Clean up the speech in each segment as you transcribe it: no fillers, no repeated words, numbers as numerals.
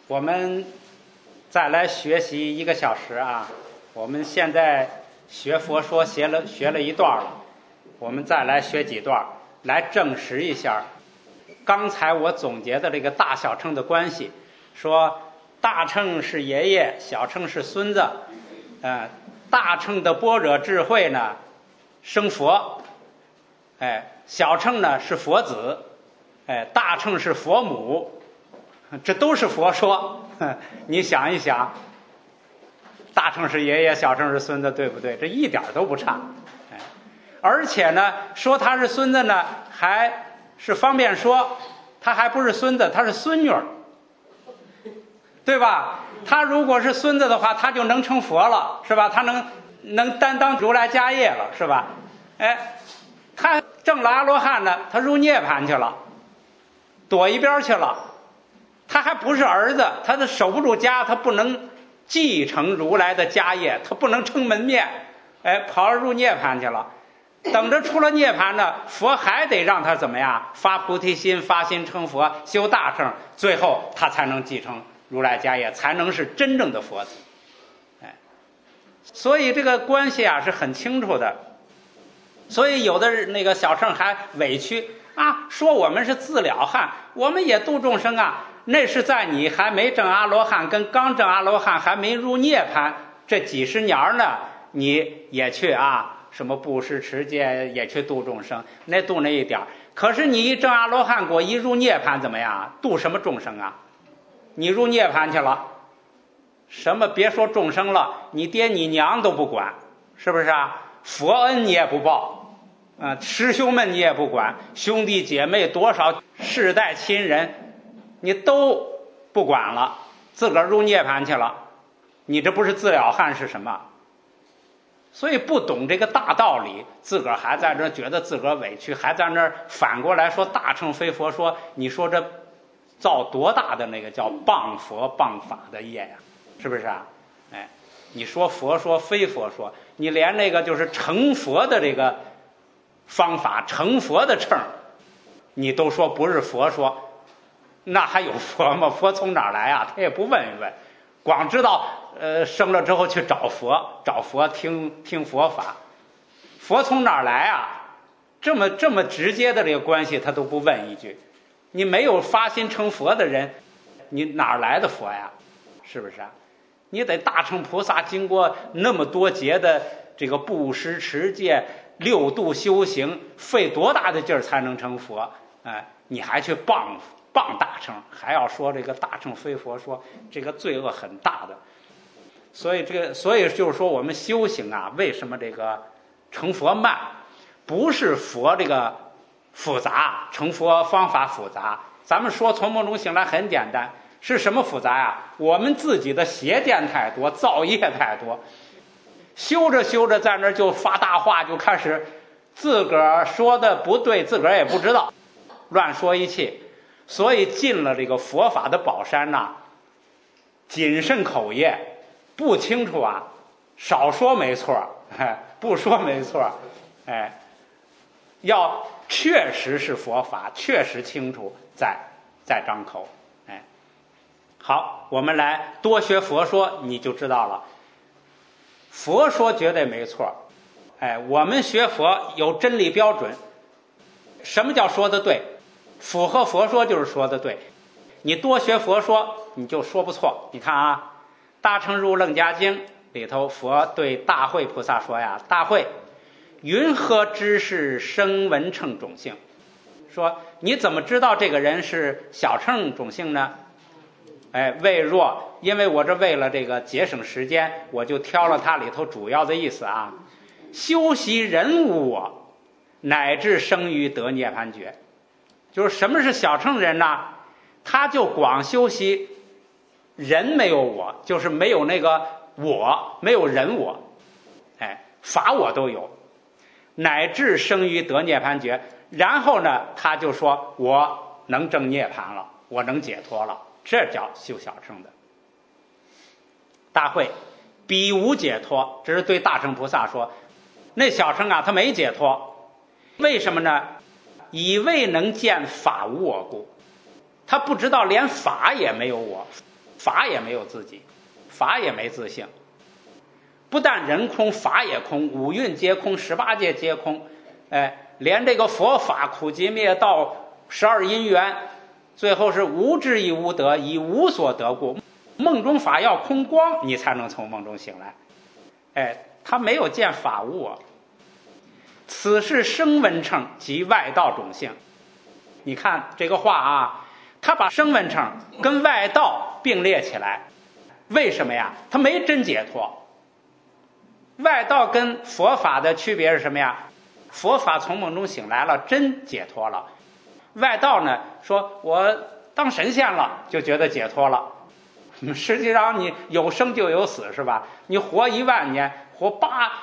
我们再来学习1个小时啊。我们现在学佛说学了一段了，我们再来学几段，来证实一下刚才我总结的这个大小乘的关系。说大乘是爷爷，小乘是孙子。大乘的般若智慧呢生佛，小乘呢是佛子，大乘是佛母，这都是佛说。你想一想，大乘是爷爷，小乘是孙子，对不对？这一点都不差。而且呢，说他是孙子呢，还是方便说，他还不是孙子，他是孙女儿，对吧？他如果是孙子的话，他就能成佛了，是吧？他能担当如来家业了，是吧？他证了阿罗汉呢，他入涅槃去了，躲一边去了。他还不是儿子，他守不住家，他不能继承如来的家业，他不能撑门面，跑入涅槃去了。等着出了涅槃呢，佛还得让他怎么样？发菩提心，发心成佛，修大乘，最后他才能继承如来家业，才能是真正的佛子。所以这个关系啊是很清楚的。所以有的那个小乘还委屈啊，说我们是自了汉，我们也度众生啊。那是在你还没证阿罗汉跟刚证阿罗汉还没入涅槃这几十年呢，你也去什么布施持戒，也去度众生，那度那一点。可是你一证阿罗汉果，一入涅槃怎么样？度什么众生啊？你入涅槃去了，什么别说众生了，你爹你娘都不管，是不是啊？佛恩你也不报，师兄们你也不管，兄弟姐妹多少世代亲人你都不管了，自个儿入涅槃去了，你这不是自了汉是什么？所以不懂这个大道理，自个儿还在这觉得自个儿委屈，还在那儿反过来说大乘非佛说，你说这造多大的那个叫谤佛谤法的业呀，是不是啊？你说佛说非佛说，你连那个就是成佛的这个方法，成佛的乘你都说不是佛说，那还有佛吗？佛从哪儿来啊？他也不问一问，光知道生了之后去找佛听佛法。佛从哪儿来啊？这么直接的这个关系他都不问一句。你没有发心成佛的人，你哪儿来的佛呀？是不是啊？你得大乘菩萨经过那么多劫的这个布施持戒六度修行，费多大的劲儿才能成佛？你还去谤大乘，还要说这个大乘非佛说，这个罪恶很大的。所以就是说我们修行啊，为什么这个成佛慢？不是佛这个复杂，成佛方法复杂。咱们说从梦中醒来很简单，是什么复杂呀？我们自己的邪见太多，造业太多，修着修着在那儿就发大话，就开始自个儿说的不对，自个儿也不知道，乱说一气。所以进了这个佛法的宝山呐，谨慎口业，不清楚啊，少说没错，不说没错，要确实是佛法，确实清楚，再张口。好，我们来多学佛说，你就知道了。佛说绝对没错，我们学佛有真理标准。什么叫说的对？符合佛说就是说的对。你多学佛说，你就说不错。你看啊，大乘入楞伽经里头，佛对大慧菩萨说呀：“大慧，云何知是声闻乘种性？”说你怎么知道这个人是小乘种性呢？为若，因为我这为了这个节省时间，我就挑了它里头主要的意思啊。修习人无我，乃至生于得涅槃觉。就是什么是小乘人呢？他就光修习人没有我，就是没有那个我，没有人我，法我都有，乃至生于得涅槃觉。然后呢，他就说我能证涅槃了，我能解脱了，这叫修小乘的。大慧，彼无解脱，这是对大乘菩萨说。那小乘啊，他没解脱，为什么呢？以未能见法无我故，他不知道连法也没有我， 法也没有自己，法也没自性。不但人空，法也空，五蕴皆空，18界皆空。连这个佛法苦集灭道12因缘，最后是无智亦无得，以无所得故。梦中法要空光，你才能从梦中醒来。他没有见法物啊。此是声闻乘及外道种性。你看这个话啊，他把声闻乘跟外道并列起来，为什么呀？他没真解脱。外道跟佛法的区别是什么呀？佛法从梦中醒来了，真解脱了。外道呢，说我当神仙了，就觉得解脱了。实际上你有生就有死，是吧？你活1万年，活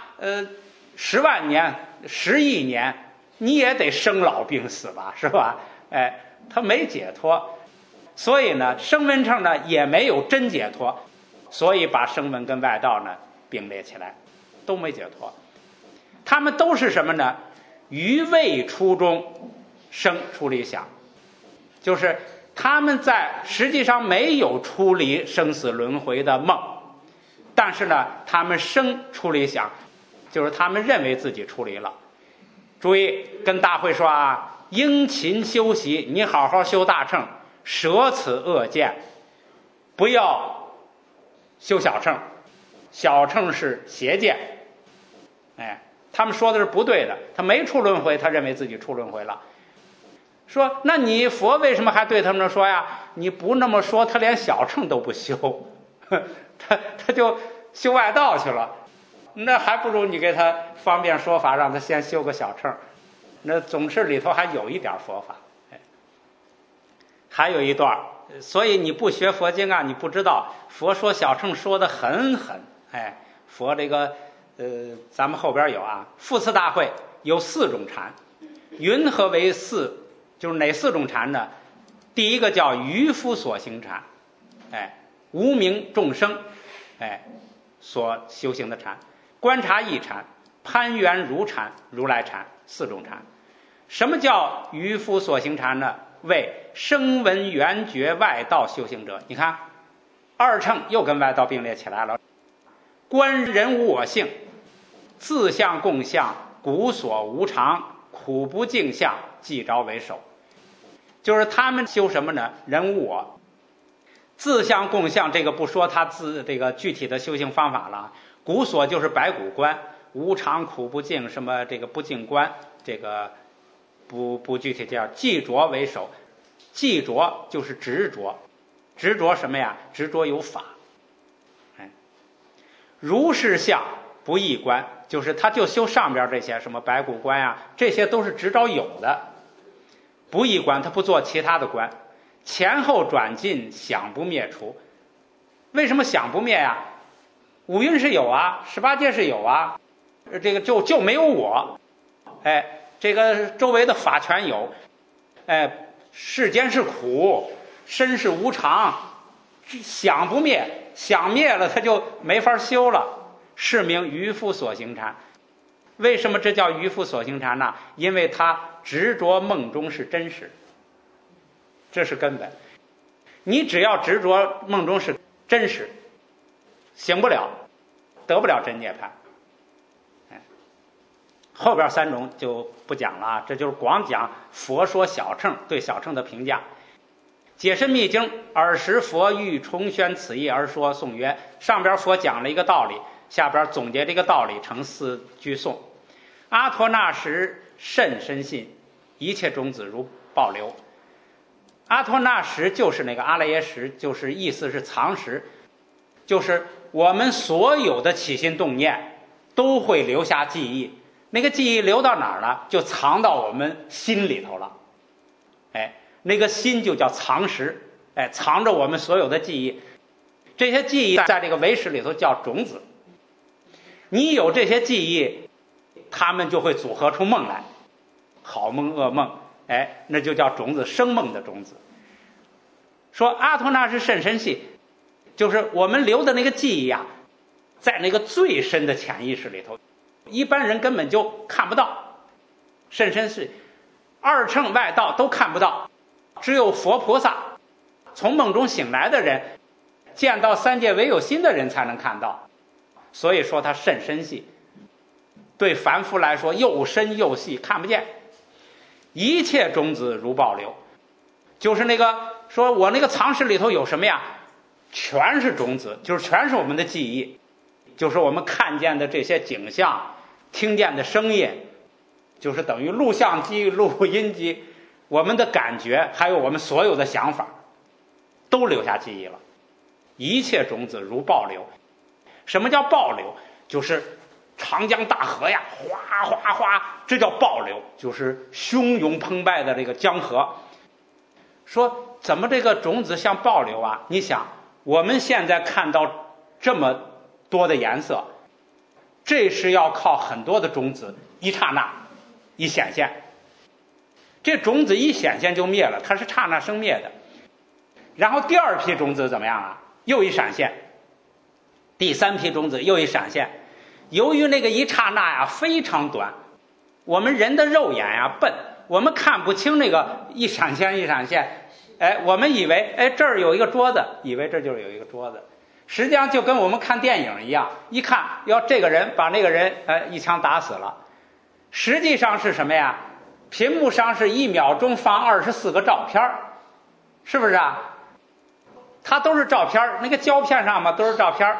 10万年，10亿年，你也得生老病死吧，是吧？他没解脱，所以呢，声闻乘呢也没有真解脱，所以把声闻跟外道呢并列起来，都没解脱。他们都是什么呢？于未出中生出离想，就是他们在实际上没有出离生死轮回的梦，但是呢，他们生出离想，就是他们认为自己出离了。注意，跟大会说啊，殷勤修习，你好好修大乘，舍此恶见，不要修小乘，小乘是邪见。他们说的是不对的，他没出轮回，他认为自己出轮回了。说那你佛为什么还对他们说呀？你不那么说，他连小乘都不修，他就修外道去了。那还不如你给他方便说法，让他先修个小乘，那总是里头还有一点佛法。还有一段，所以你不学佛经啊，你不知道佛说小乘说的很狠。佛这个咱们后边有啊，复次大会有4种禅，云何为4？就是哪4种禅呢？第一个叫渔夫所行禅，无名众生，所修行的禅。观察一禅、攀缘如禅、如来禅，4种禅。什么叫渔夫所行禅呢？为声闻缘觉外道修行者。你看2乘又跟外道并列起来了。观人无我性，自相共相，古所无常，苦不净相，即着为首。就是他们修什么呢？人无我，自相共相，这个不说他这个具体的修行方法了。古所就是白骨观，无常苦不净，什么这个不净观，这个不具体叫即着为首。即着就是执着，执着什么呀？执着有法。如是相不异观，就是他就修上边这些什么白骨观呀，这些都是执着有的。不异观，他不做其他的观，前后转进，想不灭除。为什么想不灭呀？五蕴是有啊，18界是有啊，这个就没有我。这个周围的法全有。世间是苦，身是无常，想不灭，想灭了他就没法修了，是名渔夫所行禅。为什么这叫渔夫所行禅呢？因为他执着梦中是真实，这是根本。你只要执着梦中是真实，醒不了，得不了真涅槃。后边3种就不讲了，这就是光讲佛说小乘对小乘的评价。解深密经，尔时佛欲重宣此意而说颂曰，上边佛讲了一个道理，下边总结这个道理成4句颂。阿陀那时甚深信，一切种子如暴流。阿陀那时就是那个阿赖耶识，就是意思是藏识，就是我们所有的起心动念都会留下记忆，那个记忆留到哪儿了？就藏到我们心里头了。那个心就叫藏识，藏着我们所有的记忆。这些记忆在这个唯识里头叫种子。你有这些记忆，他们就会组合出梦来，好梦噩梦，那就叫种子，生梦的种子。说阿陀那是甚深细，就是我们留的那个记忆啊，在那个最深的潜意识里头，一般人根本就看不到。甚深细，2乘外道都看不到，只有佛菩萨从梦中醒来的人见到三界唯有心的人才能看到，所以说它甚深细，对凡夫来说又深又细，看不见。一切种子如暴流，就是那个说我那个藏室里头有什么呀，全是种子，就是全是我们的记忆，就是我们看见的这些景象，听见的声音，就是等于录像机、录音机，我们的感觉还有我们所有的想法都留下记忆了。一切种子如暴流。什么叫暴流？就是长江大河呀，哗哗哗，这叫暴流，就是汹涌澎湃的这个江河。说怎么这个种子像暴流啊？你想我们现在看到这么多的颜色，这是要靠很多的种子一刹那一显现，这种子一显现就灭了，它是刹那生灭的。然后第二批种子怎么样啊？又一闪现，第三批种子又一闪现。由于那个一刹那呀非常短，我们人的肉眼呀笨，我们看不清那个一闪现一闪现。我们以为这儿有一个桌子，以为这就是有一个桌子，实际上就跟我们看电影一样，一看要这个人把那个人一枪打死了，实际上是什么呀？屏幕上是1秒钟放24个照片，是不是啊？它都是照片，那个胶片上嘛都是照片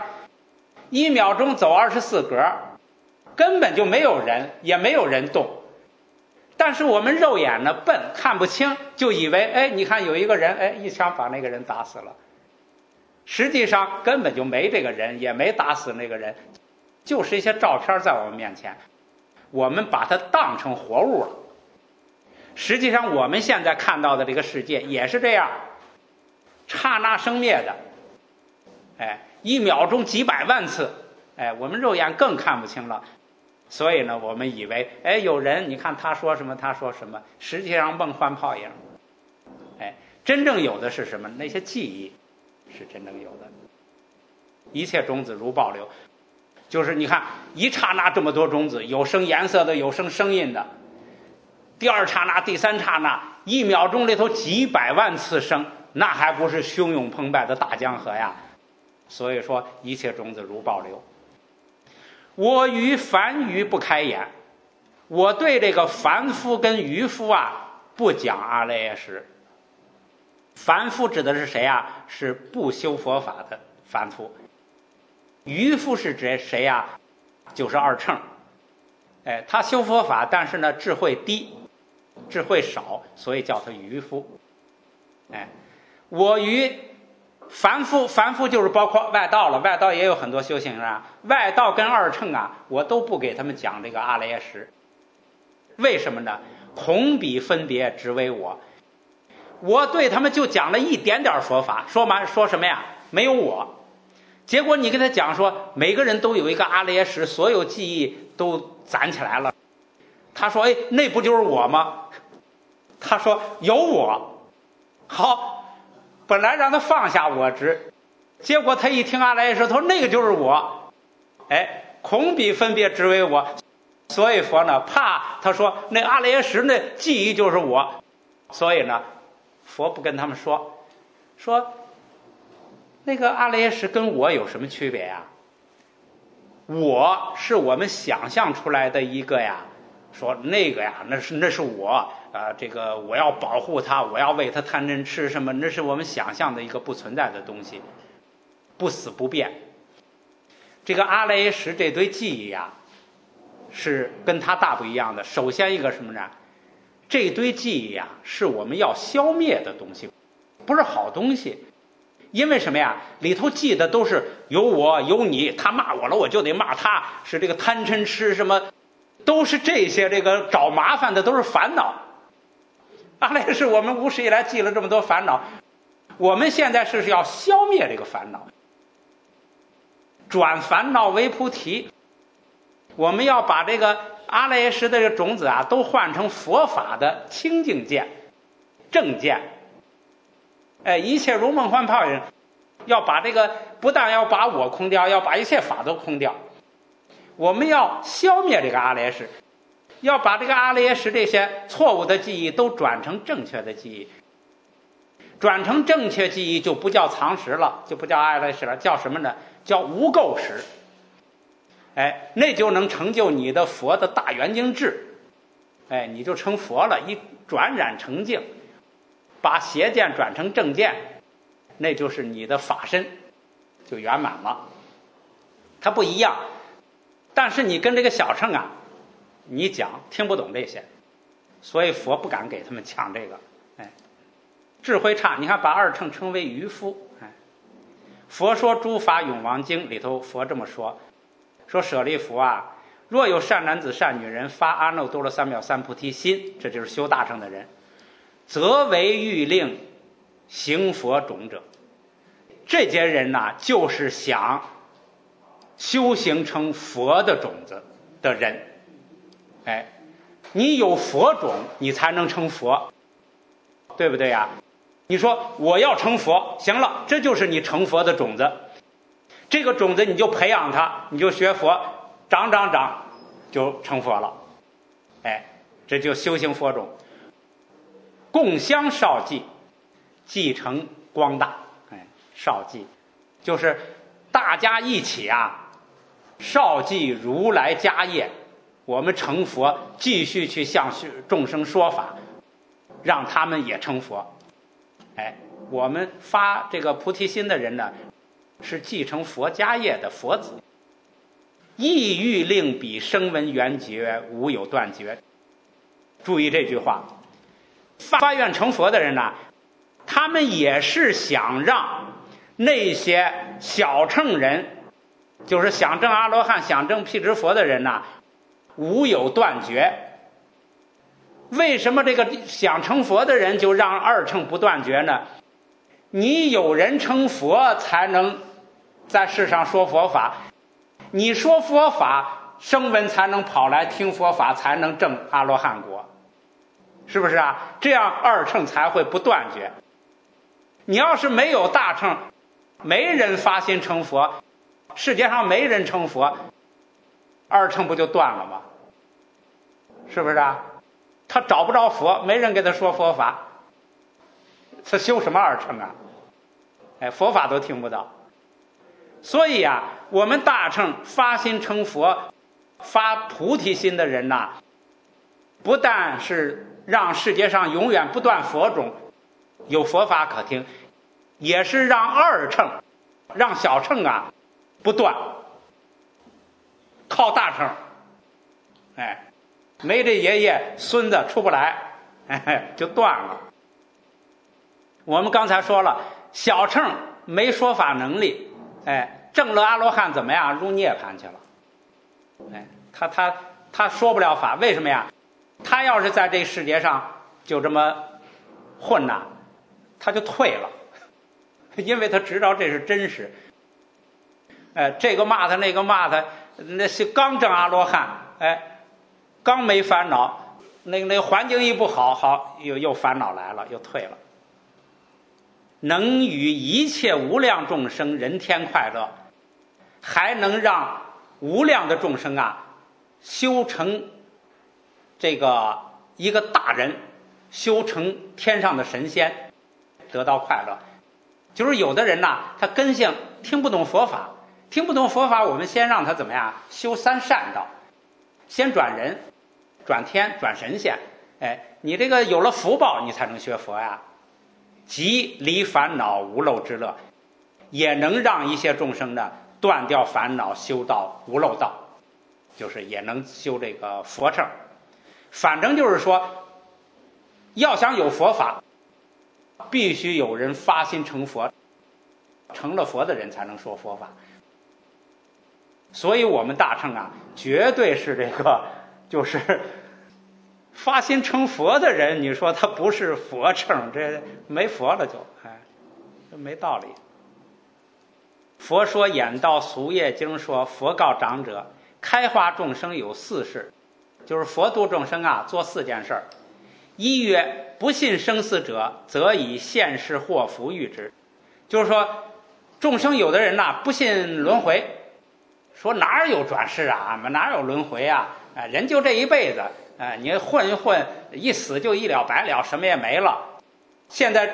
，1秒钟走24格，根本就没有人，也没有人动。但是我们肉眼呢笨，看不清，就以为你看有一个人，一枪把那个人打死了，实际上根本就没这个人，也没打死那个人，就是一些照片在我们面前，我们把它当成活物了。实际上我们现在看到的这个世界也是这样，刹那生灭的，1秒钟几百万次，我们肉眼更看不清了。所以呢我们以为有人，你看他说什么他说什么，实际上梦幻泡影。真正有的是什么？那些记忆是真正有的。一切种子如暴流，就是你看一刹那这么多种子，有生颜色的，有生声音的，第二刹那第三刹那1秒钟里头几百万次生，那还不是汹涌澎湃的大江河呀。所以说一切种子如暴流。我于凡愚不开眼，我对这个凡夫跟愚夫啊不讲阿赖耶识。凡夫指的是谁啊？是不修佛法的凡夫。愚夫是指谁啊？就是二乘。他修佛法，但是呢智慧低，智慧少，所以叫他愚夫。我于凡夫，凡夫就是包括外道了，外道也有很多修行人啊。外道跟二乘啊，我都不给他们讲这个阿赖耶识。为什么呢？恐彼分别只为我，我对他们就讲了一点点佛法，说什么呀？没有我。结果你跟他讲说每个人都有一个阿赖耶识，所有记忆都攒起来了。他说那不就是我吗？他说有我。好，本来让他放下我执，结果他一听阿赖耶识，他说那个就是我。恐彼分别只为我，所以佛呢怕他说那阿赖耶识那记忆就是我，所以呢佛不跟他们说那个阿赖耶识跟我有什么区别呀？我是我们想象出来的一个呀，说那个呀那是我这个我要保护他，我要喂他贪嗔痴什么，那是我们想象的一个不存在的东西，不死不变。这个阿赖耶识这堆记忆呀是跟他大不一样的。首先一个什么呢？这堆记忆呀是我们要消灭的东西，不是好东西。因为什么呀？里头记的都是有我有你，他骂我了我就得骂他，是这个贪嗔痴什么，都是这些这个找麻烦的，都是烦恼。阿赖耶识我们无始以来记了这么多烦恼，我们现在是要消灭这个烦恼，转烦恼为菩提。我们要把这个阿赖耶识的这个种子啊都换成佛法的清净见正见。一切如梦幻泡影，要把这个不但要把我空掉，要把一切法都空掉。我们要消灭这个阿赖耶识，要把这个阿赖耶识这些错误的记忆都转成正确的记忆。 转成正确记忆就不叫藏识了，就不叫爱来识了，叫什么呢？叫无垢识。那就能成就你的佛的大圆净智。你就成佛了，一转染成净，把邪见转成正见，那就是你的法身就圆满了。它不一样，但是你跟这个小乘啊，你讲听不懂这些，所以佛不敢给他们抢这个。智慧差，你看把二乘称为愚夫。佛说诸法永亡经里头，佛这么说舍利弗啊，若有善男子善女人发阿耨多罗三藐三菩提心，这就是修大乘的人，则为欲令行佛种者。这些人呢，就是想修行成佛的种子的人。你有佛种，你才能成佛，对不对呀？你说我要成佛，行了，这就是你成佛的种子。这个种子你就培养它，你就学佛，长就成佛了。这就修行佛种。共相绍记，继承光大。绍记就是大家一起啊，绍记如来家业，我们成佛，继续去向众生说法，让他们也成佛。我们发这个菩提心的人呢，是继承佛家业的佛子，意欲令彼声闻缘觉，无有断绝。注意这句话，发愿成佛的人呢，他们也是想让那些小乘人，就是想证阿罗汉、想证辟支佛的人呢，无有断绝。为什么这个想成佛的人就让二乘不断绝呢？你有人成佛才能在世上说佛法，你说佛法，声闻才能跑来听佛法，才能证阿罗汉果，是不是啊？这样二乘才会不断绝。你要是没有大乘，没人发心成佛，世界上没人成佛，二乘不就断了吗？是不是啊？他找不着佛，没人给他说佛法，他修什么二乘啊？佛法都听不到。所以啊，我们大乘发心成佛、发菩提心的人呐，不但是让世界上永远不断佛种，有佛法可听，也是让二乘、让小乘啊不断，靠大乘。没这爷爷孙子出不来，就断了。我们刚才说了，小乘没说法能力，证了阿罗汉怎么样？入涅槃去了。他说不了法，为什么呀？他要是在这世界上就这么混呐，他就退了，因为他知道这是真实。这个骂他，那个骂他，那是刚证阿罗汉，刚没烦恼，那环境一不好，又烦恼来了，又退了。能与一切无量众生人天快乐，还能让无量的众生啊修成这个一个大人，修成天上的神仙，得到快乐。就是有的人呐，他根性听不懂佛法，我们先让他怎么样修三善道，先转人、转天、转神仙。你这个有了福报，你才能学佛呀。即离烦恼无漏之乐，也能让一些众生呢断掉烦恼，修到无漏道，就是也能修这个佛乘。反正就是说，要想有佛法，必须有人发心成佛，成了佛的人才能说佛法。所以我们大乘啊，绝对是这个就是发心成佛的人，你说他不是佛乘，这没佛了就，这没道理。佛说演道俗业经说，佛告长者，开化众生有4事，就是佛度众生啊，做4件事。一曰不信生死者，则以现世祸福喻之。就是说，众生有的人呐，不信轮回，说哪有转世啊，哪有轮回啊？人就这一辈子。你混一混，一死就一了百了，什么也没了。现在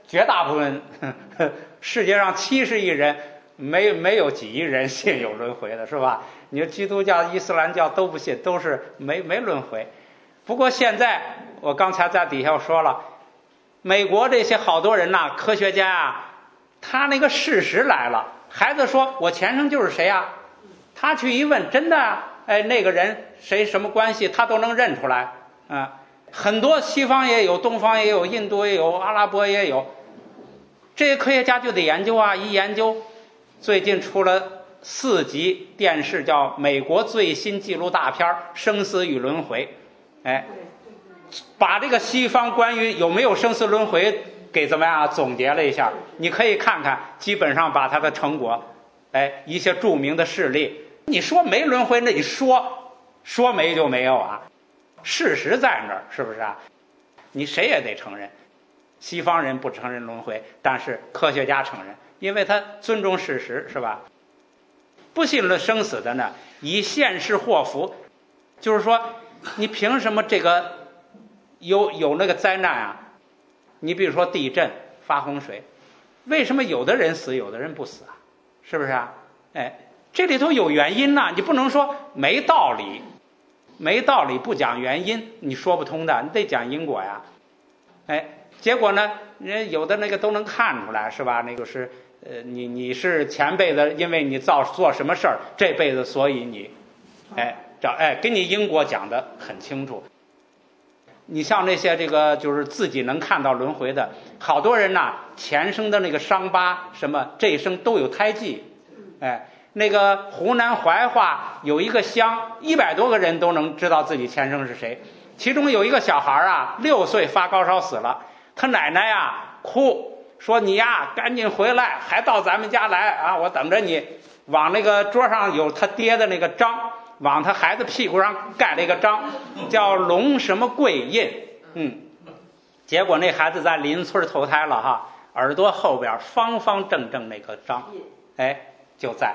绝大部分世界上70亿人没有几亿人信有轮回的，是吧？你说基督教、伊斯兰教都不信，都是没轮回。不过现在我刚才在底下说了，美国这些好多人呐，科学家啊，他那个事实来了，孩子说我前生就是谁啊，他去一问，真的啊，哎，那个人谁什么关系，他都能认出来啊。很多西方也有，东方也有，印度也有，阿拉伯也有，这些科学家就得研究啊，一研究，最近出了4集电视，叫美国最新纪录大片《生死与轮回》，哎，把这个西方关于有没有生死轮回给怎么样总结了一下，你可以看看，基本上把它的成果，哎，一些著名的事例，你说没轮回，那你说没就没有啊，事实在那儿，是不是啊？你谁也得承认，西方人不承认轮回，但是科学家承认，因为他尊重事实，是吧？不信了生死的呢，以现世祸福，就是说，你凭什么这个有那个灾难啊？你比如说地震、发洪水，为什么有的人死，有的人不死啊？是不是啊？哎，这里头有原因呐，你不能说没道理。没道理不讲原因，你说不通的，你得讲因果呀。哎，结果呢，人有的那个都能看出来，是吧？那个是你是前辈子，因为你做什么事儿，这辈子所以你，给你因果讲得很清楚。你像那些这个就是自己能看到轮回的，好多人呐，前生的那个伤疤什么，这一生都有胎记，哎。那个湖南怀化有一个乡，100多个人都能知道自己前生是谁。其中有一个小孩啊，6岁发高烧死了，他奶奶呀哭说：“你呀赶紧回来，还到咱们家来啊，我等着你。”往那个桌上有他爹的那个章，往他孩子屁股上盖了一个章，叫龙什么贵印。结果那孩子在邻村投胎了哈，耳朵后边方方正正那个章，哎，就在。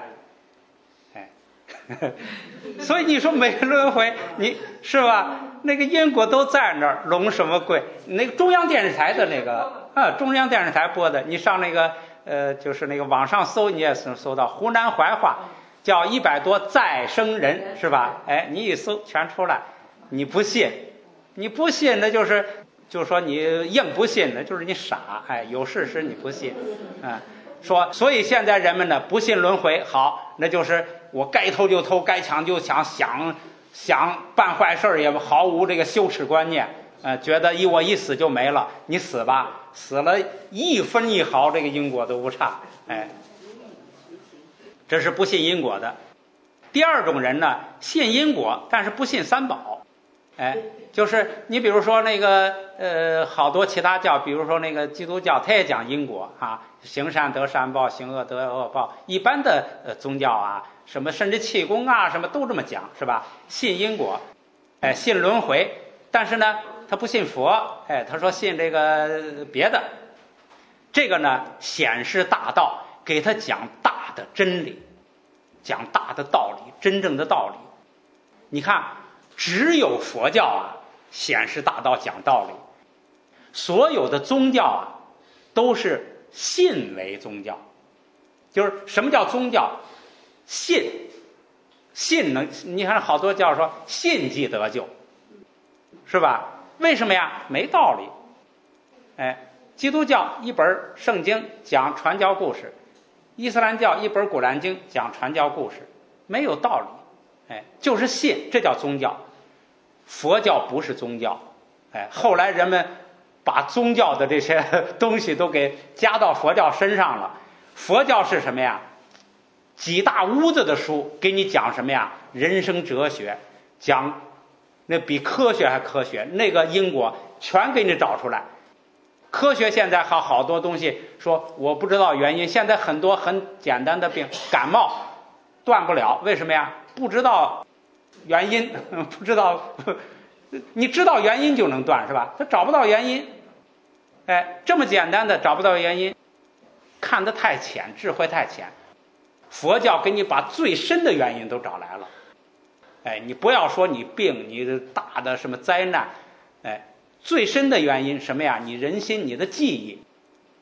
所以你说没轮回，你是吧？那个因果都在那儿，龙什么贵？那个中央电视台的那个中央电视台播的，你上那个就是那个网上搜，你也能搜到湖南怀化叫100多再生人，是吧？哎，你一搜全出来。你不信，那就是说你硬不信，那就是你傻。哎，有事实你不信，说，所以现在人们呢不信轮回，好，那就是我该偷就偷，该抢就抢，想办坏事也毫无这个羞耻观念，觉得我一死就没了，你死吧，死了1分1毫这个因果都不差，哎，这是不信因果的。第二种人呢，信因果，但是不信三宝，哎，就是你比如说那个好多其他教，比如说那个基督教，他也讲因果啊，行善得善报，行恶得恶报。一般的宗教啊，什么甚至气功啊，什么都这么讲，是吧？信因果，哎，信轮回，但是呢，他不信佛，哎，他说信这个别的。这个呢，显示大道，给他讲大的真理，讲大的道理，真正的道理。你看。只有佛教啊显示大道讲道理，所有的宗教啊都是信为宗教。就是什么叫宗教？信能，你看好多教说信即得救，是吧？为什么呀？没道理。哎，基督教一本圣经讲传教故事，伊斯兰教一本古兰经讲传教故事，没有道理。哎，就是信，这叫宗教。佛教不是宗教，哎，后来人们把宗教的这些东西都给加到佛教身上了。佛教是什么呀？几大屋子的书给你讲什么呀？人生哲学，讲那比科学还科学，那个因果全给你找出来。科学现在好多东西说我不知道原因，现在很多很简单的病，感冒断不了，为什么呀？不知道原因，不知道，你知道原因就能断，是吧？他找不到原因，哎，这么简单的找不到原因，看得太浅，智慧太浅。佛教给你把最深的原因都找来了，哎，你不要说你病，你的大的什么灾难，哎，最深的原因什么呀？你人心，你的记忆，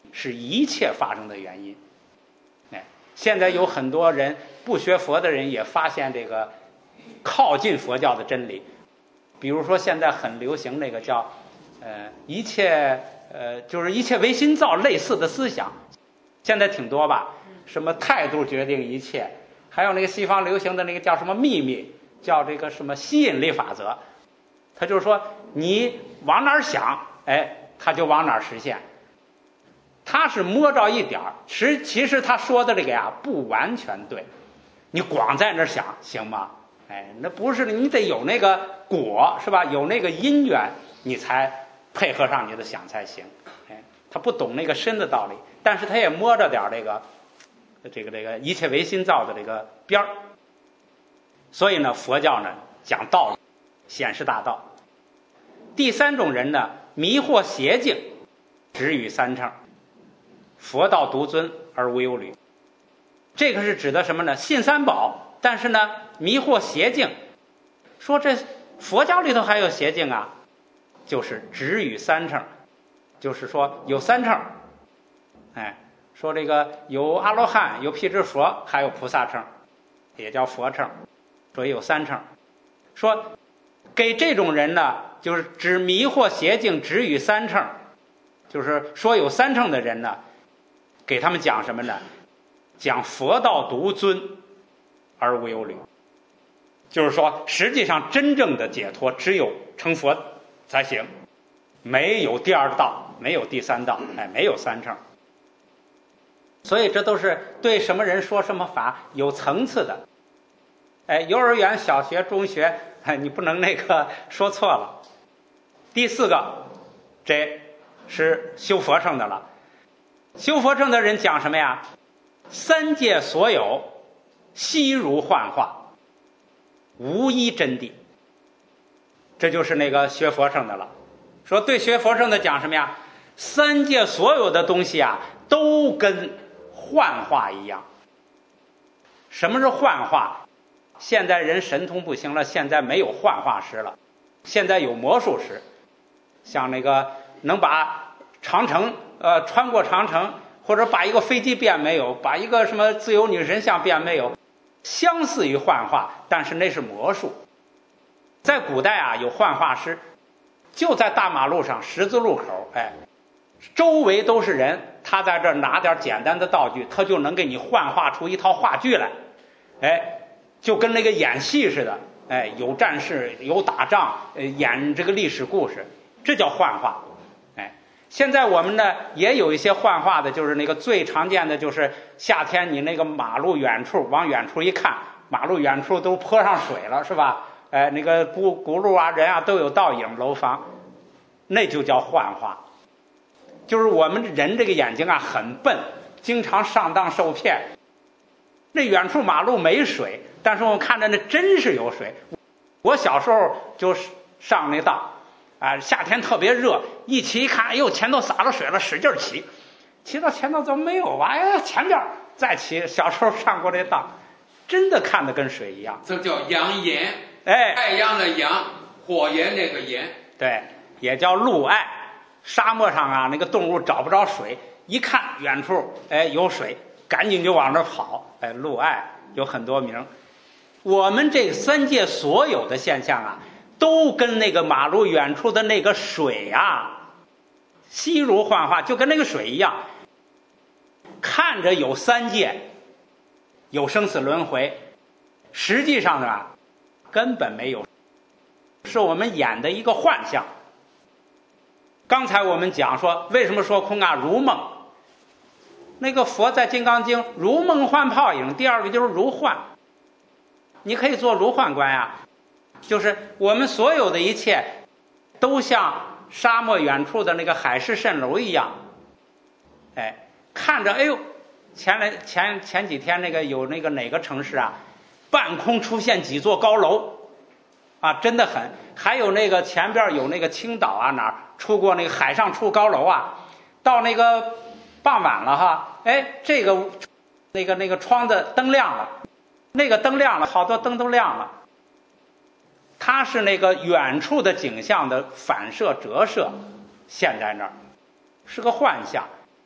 是一切发生的原因。现在有很多人不学佛的人也发现这个靠近佛教的真理，比如说现在很流行那个叫一切就是一切唯心造类似的思想，现在挺多吧，什么态度决定一切，还有那个西方流行的那个叫什么秘密，叫这个什么吸引力法则，他就是说你往哪儿想，他就往哪儿实现。他是摸着一点儿，其实他说的这个呀不完全对，你光在那儿想行吗？那不是，你得有那个果是吧？有那个因缘，你才配合上你的想才行。他不懂那个深的道理，但是他也摸着点这个一切唯心造的这个边儿。所以呢，佛教呢讲道理，显示大道。第三种人呢，迷惑邪径，只与三乘。佛道独尊而无有侣，这个是指的什么呢？信三宝，但是呢迷惑邪径，说这佛教里头还有邪径啊，就是只与三乘，就是说有三乘，说这个有阿罗汉，有辟支佛，还有菩萨乘，也叫佛乘，所以有三乘。说给这种人呢，就是只迷惑邪径，只与三乘，就是说有三乘的人呢，给他们讲什么呢？讲佛道独尊而无有侣，就是说实际上真正的解脱只有成佛才行，没有第二道，没有第三道，没有三乘。所以这都是对什么人说什么法有层次的。幼儿园、小学、中学，你不能那个说错了。第四个，这是修佛乘的了。修佛乘的人讲什么呀？三界所有悉如幻化，无一真谛。这就是那个学佛乘的了。说对学佛乘的讲什么呀？三界所有的东西啊，都跟幻化一样。什么是幻化？现在人神通不行了，现在没有幻化师了，现在有魔术师，像那个能把长城穿过长城，或者把一个飞机变没有，把一个什么自由女神像变没有，相似于幻化，但是那是魔术。在古代啊，有幻化师，就在大马路上十字路口，周围都是人，他在这儿拿点简单的道具，他就能给你幻化出一套话剧来，就跟那个演戏似的，有战士，有打仗，演这个历史故事，这叫幻化。现在我们呢也有一些幻化的，就是那个最常见的就是夏天你那个马路远处往远处一看，马路远处都泼上水了，是吧？那个轱辘啊人啊都有倒影楼房，那就叫幻化。就是我们人这个眼睛啊很笨，经常上当受骗。那远处马路没水，但是我看着那真是有水。我小时候就上那当，夏天特别热，一骑一看，哎呦前头洒了水了，使劲骑，骑到前头怎么没有啊？前边再骑。小时候上过这当，真的看得跟水一样。 这叫阳炎，太阳的阳，火焰那个炎， 对，也叫鹿爱。沙漠上啊，那个动物找不着水，一看远处有水，赶紧就往那跑。鹿爱有很多名。我们这三界所有的现象啊，都跟那个马路远处的那个水啊，悉如幻化，就跟那个水一样，看着有三界，有生死轮回，实际上呢根本没有，是我们演的一个幻象。刚才我们讲说为什么说空啊如梦，那个佛在金刚经如梦幻泡影，第二个就是如幻，你可以做如幻观啊，就是我们所有的一切都像沙漠远处的那个海市蜃楼一样，看着前几天那个有那个哪个城市啊，半空出现几座高楼啊，真的很。还有那个前边有那个青岛啊哪儿出过那个海上出高楼啊，到那个傍晚了哈，这个那个窗子灯亮了，那个灯亮了，好多灯都亮了。它是那个远处的景象的反射折射，现在那儿是个幻象。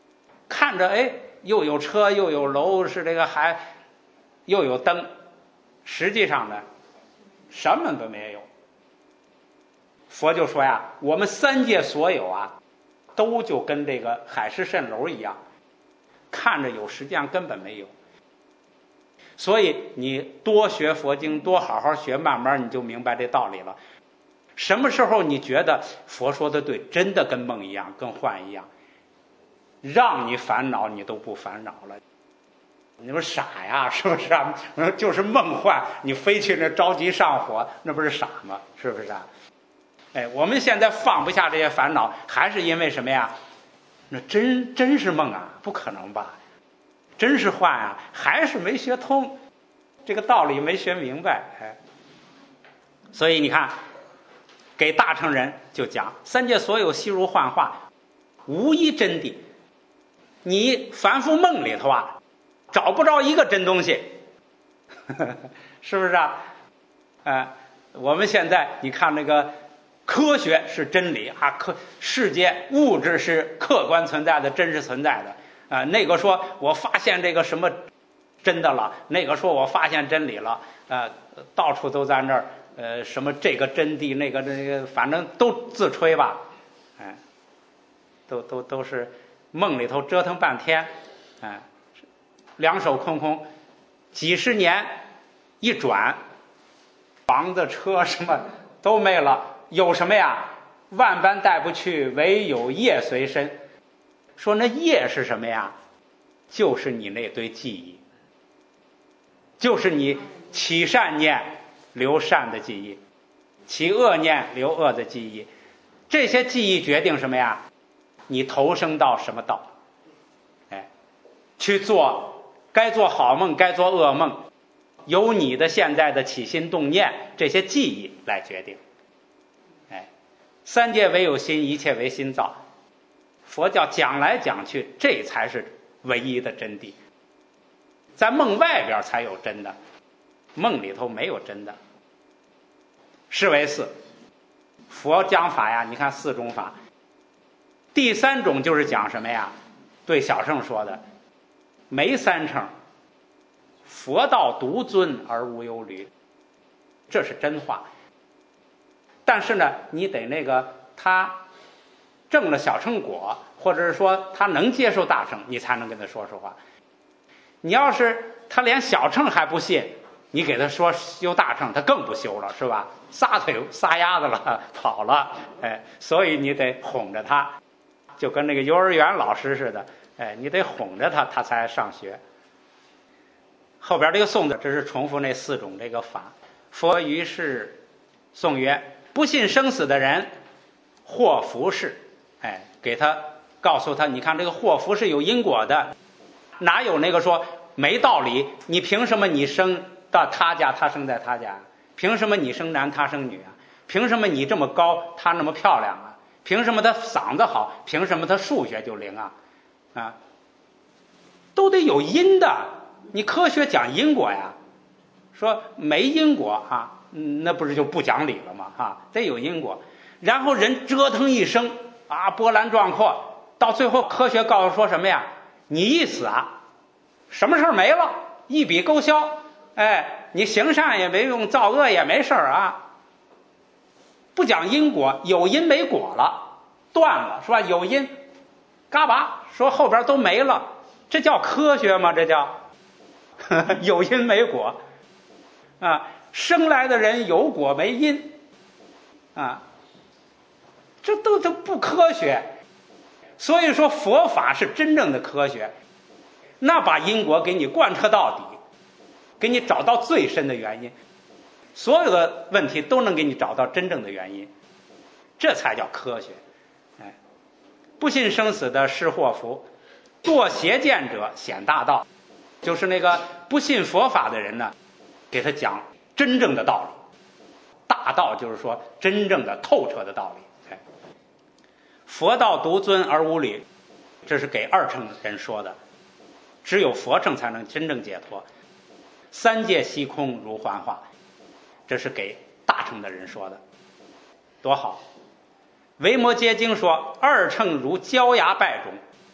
看着哎，又有车又有楼，是这个还又有灯，实际上呢，什么都没有。佛就说呀，我们三界所有啊，都就跟这个海市蜃楼一样，看着有，实际上根本没有。所以你多学佛经，多好好学，慢慢你就明白这道理了。什么时候你觉得佛说的对，真的跟梦一样，跟幻一样，让你烦恼你都不烦恼了。你说傻呀，是不是啊？就是梦幻，你非去那着急上火，那不是傻吗？是不是啊？哎，我们现在放不下这些烦恼，还是因为什么呀？那真是梦啊？不可能吧？真是幻啊？还是没学通，这个道理没学明白。哎，所以你看，给大乘人就讲三界所有悉如幻化，无一真谛。你凡夫梦里头啊，找不着一个真东西，是不是啊？我们现在你看那个科学是真理啊，世界物质是客观存在的，真实存在的啊。那个说我发现这个什么真的了，那个说我发现真理了，到处都在那儿什么这个真谛，那个，反正都自吹吧，哎，都是梦里头折腾半天，哎，两手空空，几十年一转，房子车什么都没了，有什么呀？万般带不去，唯有业随身。说那业是什么呀？就是你那堆记忆，就是你起善念留善的记忆，起恶念留恶的记忆。这些记忆决定什么呀？你投生到什么道？哎，去做该做好梦，该做噩梦，由你的现在的起心动念这些记忆来决定。哎，三界唯有心，一切唯心造。佛教讲来讲去，这才是唯一的真谛。在梦外边才有真的，梦里头没有真的。是为四。佛讲法呀，你看四种法，第三种就是讲什么呀？对小乘说的，没三乘，佛道独尊而无忧虑，这是真话。但是呢，你得那个他证了小乘果，或者是说他能接受大乘，你才能跟他说话。你要是他连小乘还不信，你给他说修大乘，他更不修了，是吧？撒腿撒丫子了，跑了。哎，所以你得哄着他，就跟那个幼儿园老师似的，哎，你得哄着他，他才上学。后边这个颂的，这是重复那四种这个法。佛于是颂曰：不信生死的人，祸福事。哎，给他告诉他，你看这个祸福是有因果的，哪有那个说没道理？你凭什么你生到他家，他生在他家？凭什么你生男，他生女啊？凭什么你这么高，他那么漂亮啊？凭什么他嗓子好？凭什么他数学就灵啊？啊，都得有因的。你科学讲因果呀，说没因果啊，那不是就不讲理了吗？啊，得有因果。然后人折腾一生啊，波澜壮阔，到最后科学告诉说什么呀？你一死啊，什么事儿没了，一笔勾销。哎，你行善也没用，造恶也没事儿啊。不讲因果，有因没果了，断了，是吧？有因，嘎巴说后边都没了，这叫科学吗？这叫有因没果啊！生来的人有果没因啊，这都不科学。所以说佛法是真正的科学，那把因果给你贯彻到底，给你找到最深的原因，所有的问题都能给你找到真正的原因，这才叫科学。哎，不信生死的是祸福，堕邪见者显大道，就是那个不信佛法的人呢，给他讲真正的道理。大道就是说真正的透彻的道理。哎，佛道独尊而无理，这是给二乘人说的，只有佛乘才能真正解脱。三界虚空如幻化，这是给大乘的人说的，多好。维摩诘经说，二乘如焦芽败种，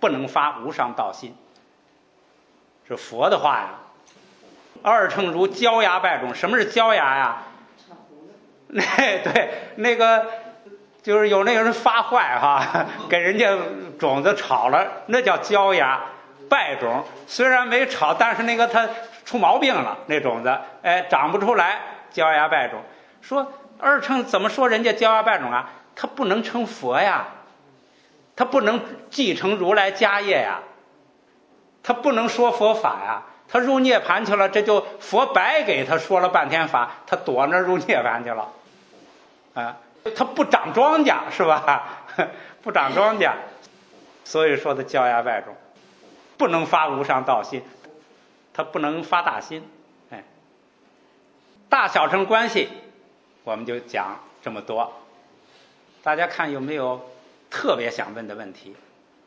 不能发无上道心。这佛的话呀，二乘如焦芽败种。什么是焦芽呀？对，那个就是有那个人发坏哈，给人家种子炒了，那叫焦芽败种。虽然没炒，但是那个它出毛病了，那种子长不出来，焦芽败种。说二乘怎么说人家焦芽败种啊？他不能成佛呀，他不能继承如来家业呀，他不能说佛法呀。他入涅盘去了，这就佛白给他说了半天法，他躲那入涅盘去了啊。他不长庄稼是吧？不长庄稼，所以说的焦芽败种，不能发无上道心，他不能发大心。大小乘关系我们就讲这么多，大家看有没有特别想问的问题？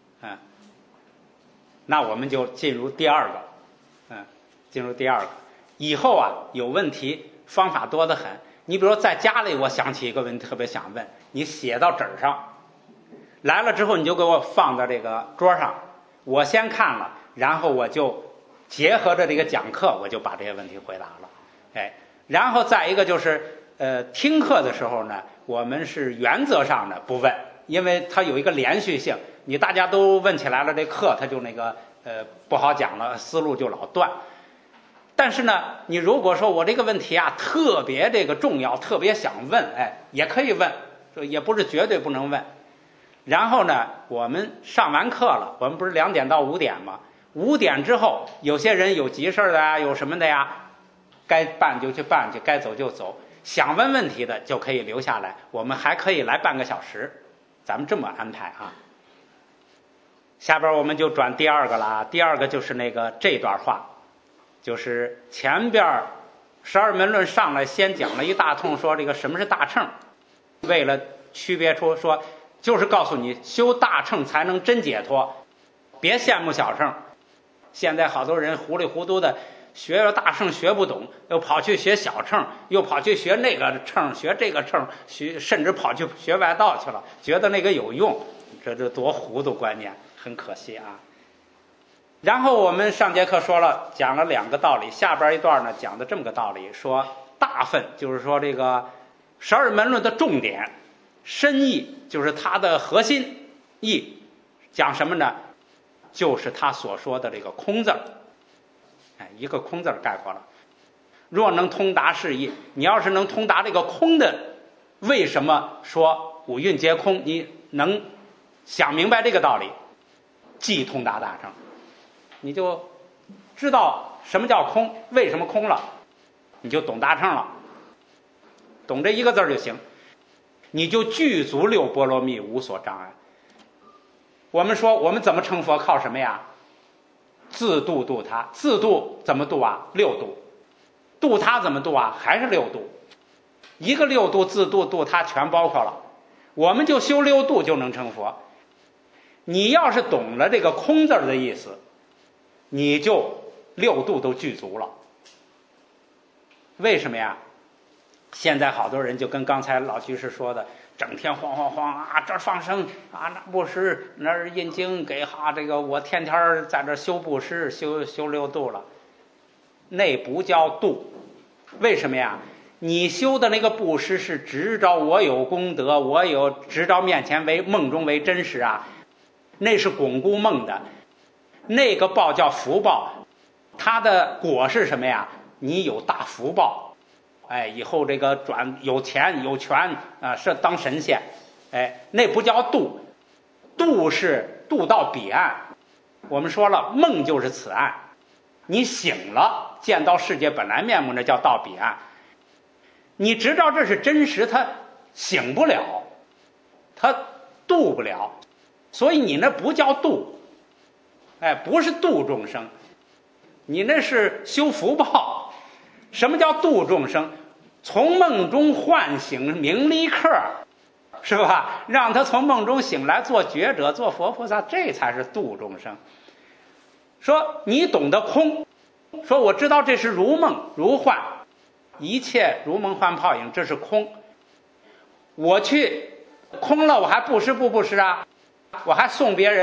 那我们就进入第二个。进入第二个，以后啊有问题方法多得很。你比如说在家里，我想起一个问题特别想问，你写到纸上，来了之后你就给我放到这个桌上，我先看了，然后我就结合着这个讲课，我就把这些问题回答了。然后再一个就是听课的时候呢，我们是原则上的不问，因为它有一个连续性，你大家都问起来了，这课它就那个不好讲了，思路就老断。但是呢，你如果说我这个问题啊特别这个重要，特别想问，也可以问，也不是绝对不能问。然后呢，我们上完课了，我们不是2点到5点吗？5点之后，有些人有急事的呀，有什么的呀，该办就去办去，该走就走。想问问题的就可以留下来，我们还可以来半个小时，咱们这么安排啊。下边我们就转第二个了。第二个就是那个这段话。就是前边12门论上来先讲了一大通，说这个什么是大乘，为了区别出说，就是告诉你修大乘才能真解脱，别羡慕小乘。现在好多人糊里糊涂的学了大乘学不懂，又跑去学小乘，又跑去学那个乘，学这个乘，甚至跑去学外道去了，觉得那个有用，这多糊涂观念，很可惜啊。然后我们上节课说了，讲了2个道理，下边一段呢讲的这么个道理，说大分就是说这个12门论的重点，深意就是它的核心意，讲什么呢？就是他所说的这个空字，一个空字概括了。若能通达是意，你要是能通达这个空的，为什么说五蕴皆空，你能想明白这个道理，即通达大乘。你就知道什么叫空，为什么空了，你就懂大乘了，懂这一个字就行，你就具足6波罗蜜，无所障碍。我们说我们怎么成佛，靠什么呀？自度度他。自度怎么度啊？6度。度他怎么度啊？还是6度。一个6度，自度度他全包括了。我们就修6度就能成佛。你要是懂了这个空字的意思，你就6度都具足了。为什么呀？现在好多人就跟刚才老居士说的，整天晃晃晃啊，这儿放生啊，那布施，那儿印经，给这个我天天在这修布施，修6度了，那不叫度。为什么呀？你修的那个布施是执着我有功德，我有执着面前为梦中为真实啊，那是巩固梦的。那个报叫福报，它的果是什么呀？你有大福报，以后这个有钱有权啊，是当神仙，那不叫度，度是度到彼岸。我们说了，梦就是此岸，你醒了，见到世界本来面目，那叫到彼岸。你知道这是真实，它醒不了，它度不了，所以你那不叫度。不是度众生，你那是修福报。什么叫度众生？从梦中唤醒明离客，是吧？让他从梦中醒来，做觉者，做佛菩萨，这才是度众生。说你懂得空，说我知道这是如梦如幻，一切如梦幻泡影，这是空。我去空了，我还布施不布施啊？我还送别人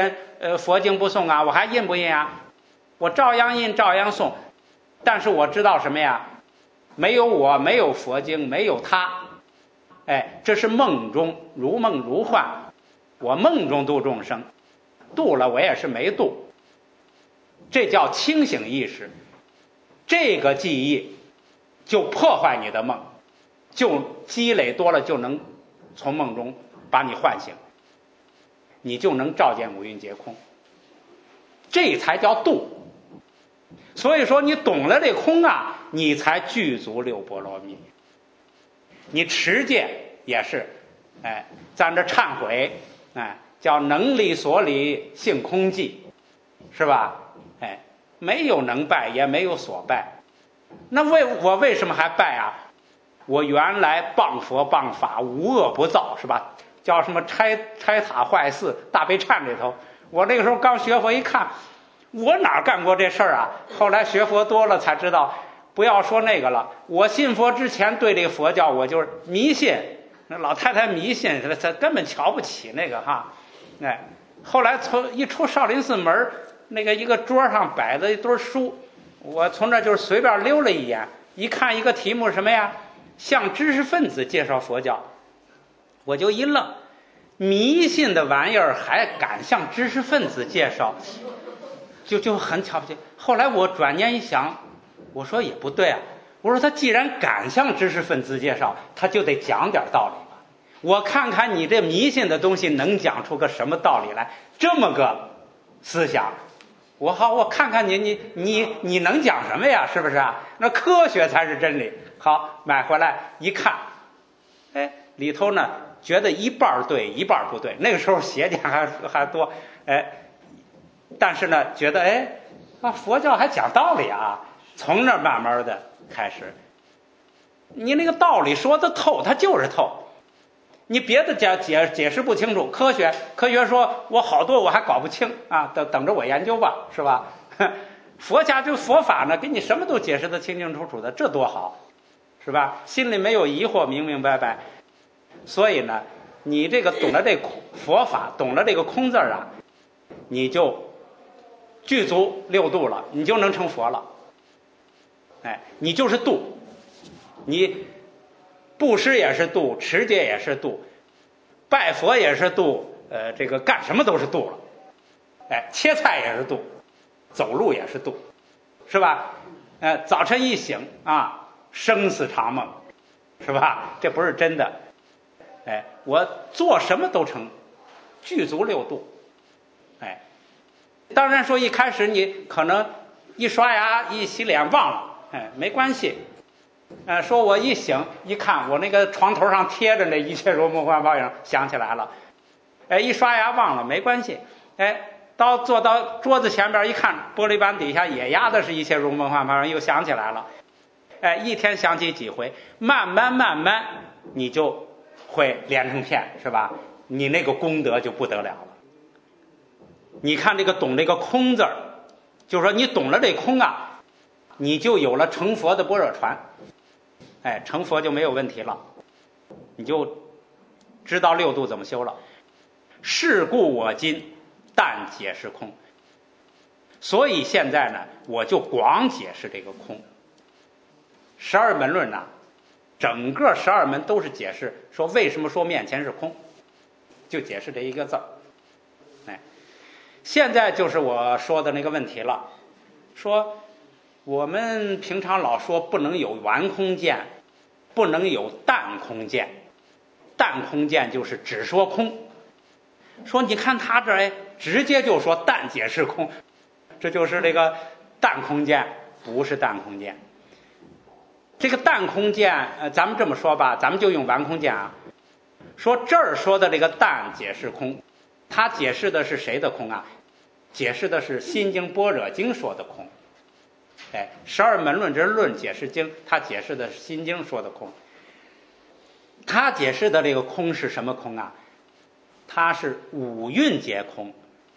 佛经不诵啊，我还印不印啊？我照样印，照样诵。但是我知道什么呀？没有我，没有佛经，没有他。哎，这是梦中如梦如幻，我梦中度众生，度了我也是没度，这叫清醒意识。这个记忆就破坏你的梦，就积累多了，就能从梦中把你唤醒，你就能照见五蕴皆空，这才叫度。所以说你懂了这空啊，你才具足六波罗蜜。你持戒也是，哎，咱这忏悔，哎，叫能力所理性空寂，是吧？哎，没有能拜，也没有所拜。那我为什么还拜啊？我原来谤佛谤法，无恶不造，是吧？叫什么拆塔坏寺，大悲忏里头。我那个时候刚学佛，一看，我哪干过这事儿啊？后来学佛多了才知道，不要说那个了。我信佛之前对这个佛教我就是迷信，那老太太迷信，她根本瞧不起那个哈。哎，后来一出少林寺门，那个一个桌上摆着一堆书，我从这就是随便溜了一眼，一看一个题目什么呀？向知识分子介绍佛教，我就一愣，迷信的玩意儿还敢向知识分子介绍，就很瞧不起。后来我转念一想，我说也不对啊，我说他既然敢向知识分子介绍，他就得讲点道理吧。我看看你这迷信的东西能讲出个什么道理来，这么个思想。我看看你能讲什么呀？是不是啊？那科学才是真理。好，买回来一看，哎，里头呢觉得一半对一半不对。那个时候邪见还多，哎，但是呢觉得哎佛教还讲道理啊。从那慢慢的开始，你那个道理说得透，它就是透。你别的解释不清楚，科学说我好多我还搞不清啊，等着我研究吧，是吧？佛家就佛法呢，给你什么都解释得清清楚楚的，这多好，是吧？心里没有疑惑，明明白白。所以呢，你这个懂了这佛法，懂了这个空字啊，你就具足六度了，你就能成佛了。哎，你就是度，你布施也是度，持戒也是度，拜佛也是度，这个干什么都是度了。哎，切菜也是度，走路也是度，是吧？早晨一醒啊，生死常梦，是吧？这不是真的。哎，我做什么都成，具足六度。哎，当然说一开始你可能一刷牙一洗脸忘了。哎，没关系。说我一醒一看，我那个床头上贴着那一切如梦幻泡影，想起来了。哎，一刷牙忘了，没关系。哎，坐到桌子前边一看，玻璃板底下也压的是一切如梦幻泡影，又想起来了。哎，一天想起几回，慢慢你就会连成片，是吧？你那个功德就不得了了。你看这个懂这个空字儿，就是说你懂了这空啊，你就有了成佛的般若船。哎，成佛就没有问题了，你就知道六度怎么修了。是故我今但解释空。所以现在呢，我就广解释这个空。12门论呢，整个12门都是解释说为什么说面前是空，就解释这一个字。哎，现在就是我说的那个问题了，说我们平常老说不能有圆空见，不能有淡空见。淡空见就是只说空，说你看他这儿直接就说淡解释空，这就是这个淡空见，不是淡空见。这个淡空见，咱们这么说吧，咱们就用圆空见啊。说这儿说的这个淡解释空，他解释的是谁的空啊？解释的是《心经般若经》说的空。哎，12门论之论解释经，他解释的是《心经》说的空。他解释的这个空是什么空啊？它是五蕴皆空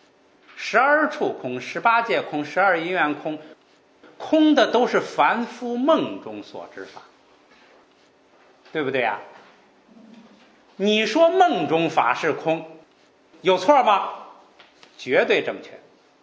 ，12处空，18界空，12因缘空，空的都是凡夫梦中所知法，对不对啊？你说梦中法是空，有错吗？ 绝对正确。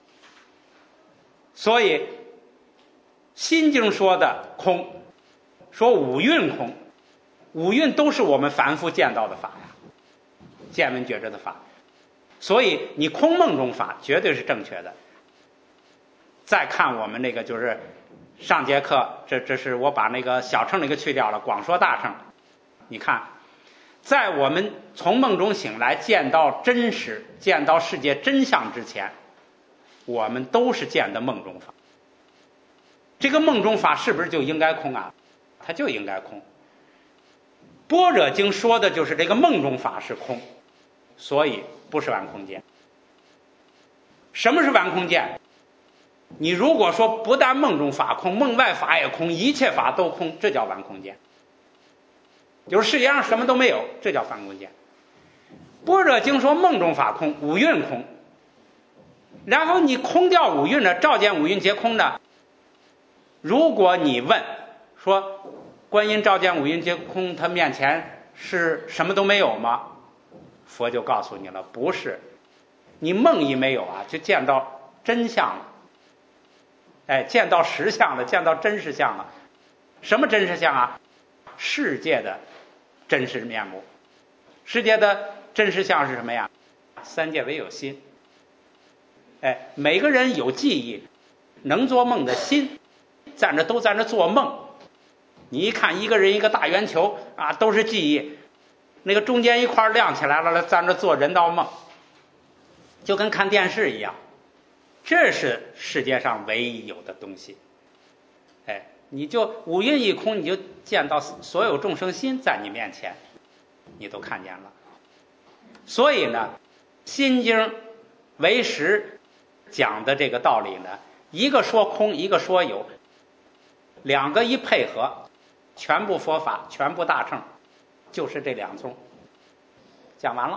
所以心经说的空，说五蕴空，五蕴都是我们凡夫见到的法呀，见闻觉知的法，所以你空梦中法绝对是正确的。再看我们那个就是上节课，这是我把那个小乘那个去掉了，光说大乘。你看，在我们从梦中醒来见到真实，见到世界真相之前，我们都是见的梦中法。这个梦中法是不是就应该空啊？它就应该空。般若经说的就是这个梦中法是空，所以不是完空见。什么是完空见？你如果说不但梦中法空，梦外法也空，一切法都空，这叫完空见。就是世界上什么都没有，这叫完空见。般若经说梦中法空，五蕴空，然后你空掉五蕴呢，照见五蕴皆空的。如果你问说观音照见五蕴皆空，他面前是什么都没有吗？佛就告诉你了，不是。你梦一没有啊，就见到真相了。见到实相了，见到真实相了。什么真实相啊？世界的真实面目。世界的真实相是什么呀？三界唯有心。每个人有记忆，能做梦的心都在那做梦。你一看一个人一个大圆球啊，都是记忆，那个中间一块亮起来了，在那做人道梦，就跟看电视一样。这是世界上唯一有的东西。你就五蕴一空，你就见到所有众生心在你面前，你都看见了。所以呢，心经为实讲的这个道理呢，一个说空，一个说有，两个一配合，全部佛法，全部大乘，就是这两宗。讲完了。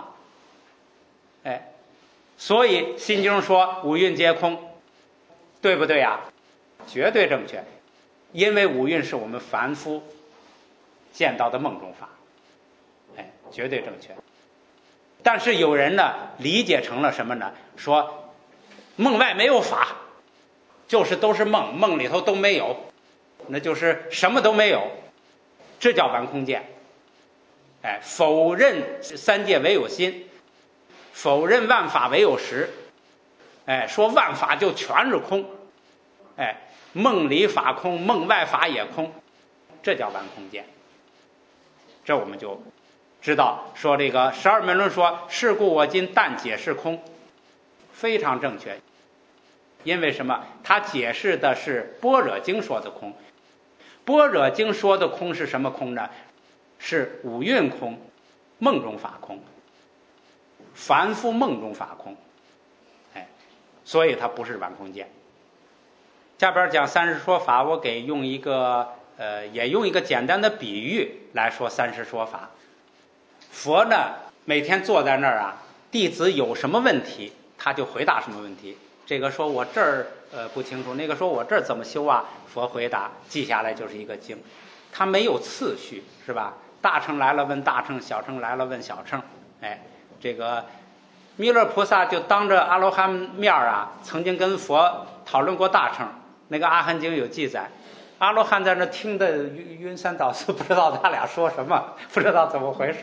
所以心经说五蕴皆空，对不对呀？绝对正确。因为五蕴是我们凡夫见到的梦中法，绝对正确。但是有人呢理解成了什么呢？说梦外没有法，就是都是梦，梦里头都没有，那就是什么都没有，这叫完空见。否认三界唯有心，否认万法唯有实，说万法就全是空，梦里法空，梦外法也空，这叫完空见。这我们就知道说这个十二门论说是故我今但解释空，非常正确。因为什么？他解释的是般若经说的空。般若经说的空是什么空呢？是五蕴空，梦中法空，凡夫梦中法空。所以它不是完空见。下边讲三世说法，我给用一个也用一个简单的比喻来说三世说法。佛呢每天坐在那儿啊，弟子有什么问题他就回答什么问题。这个说我这儿不清楚，那个说我这儿怎么修啊，佛回答，记下来就是一个经。他没有次序，是吧？大乘来了问大乘，小乘来了问小乘。这个弥勒菩萨就当着阿罗汉面啊，曾经跟佛讨论过大乘。那个阿含经有记载，阿罗汉在那听得晕三倒四，不知道他俩说什么，不知道怎么回事。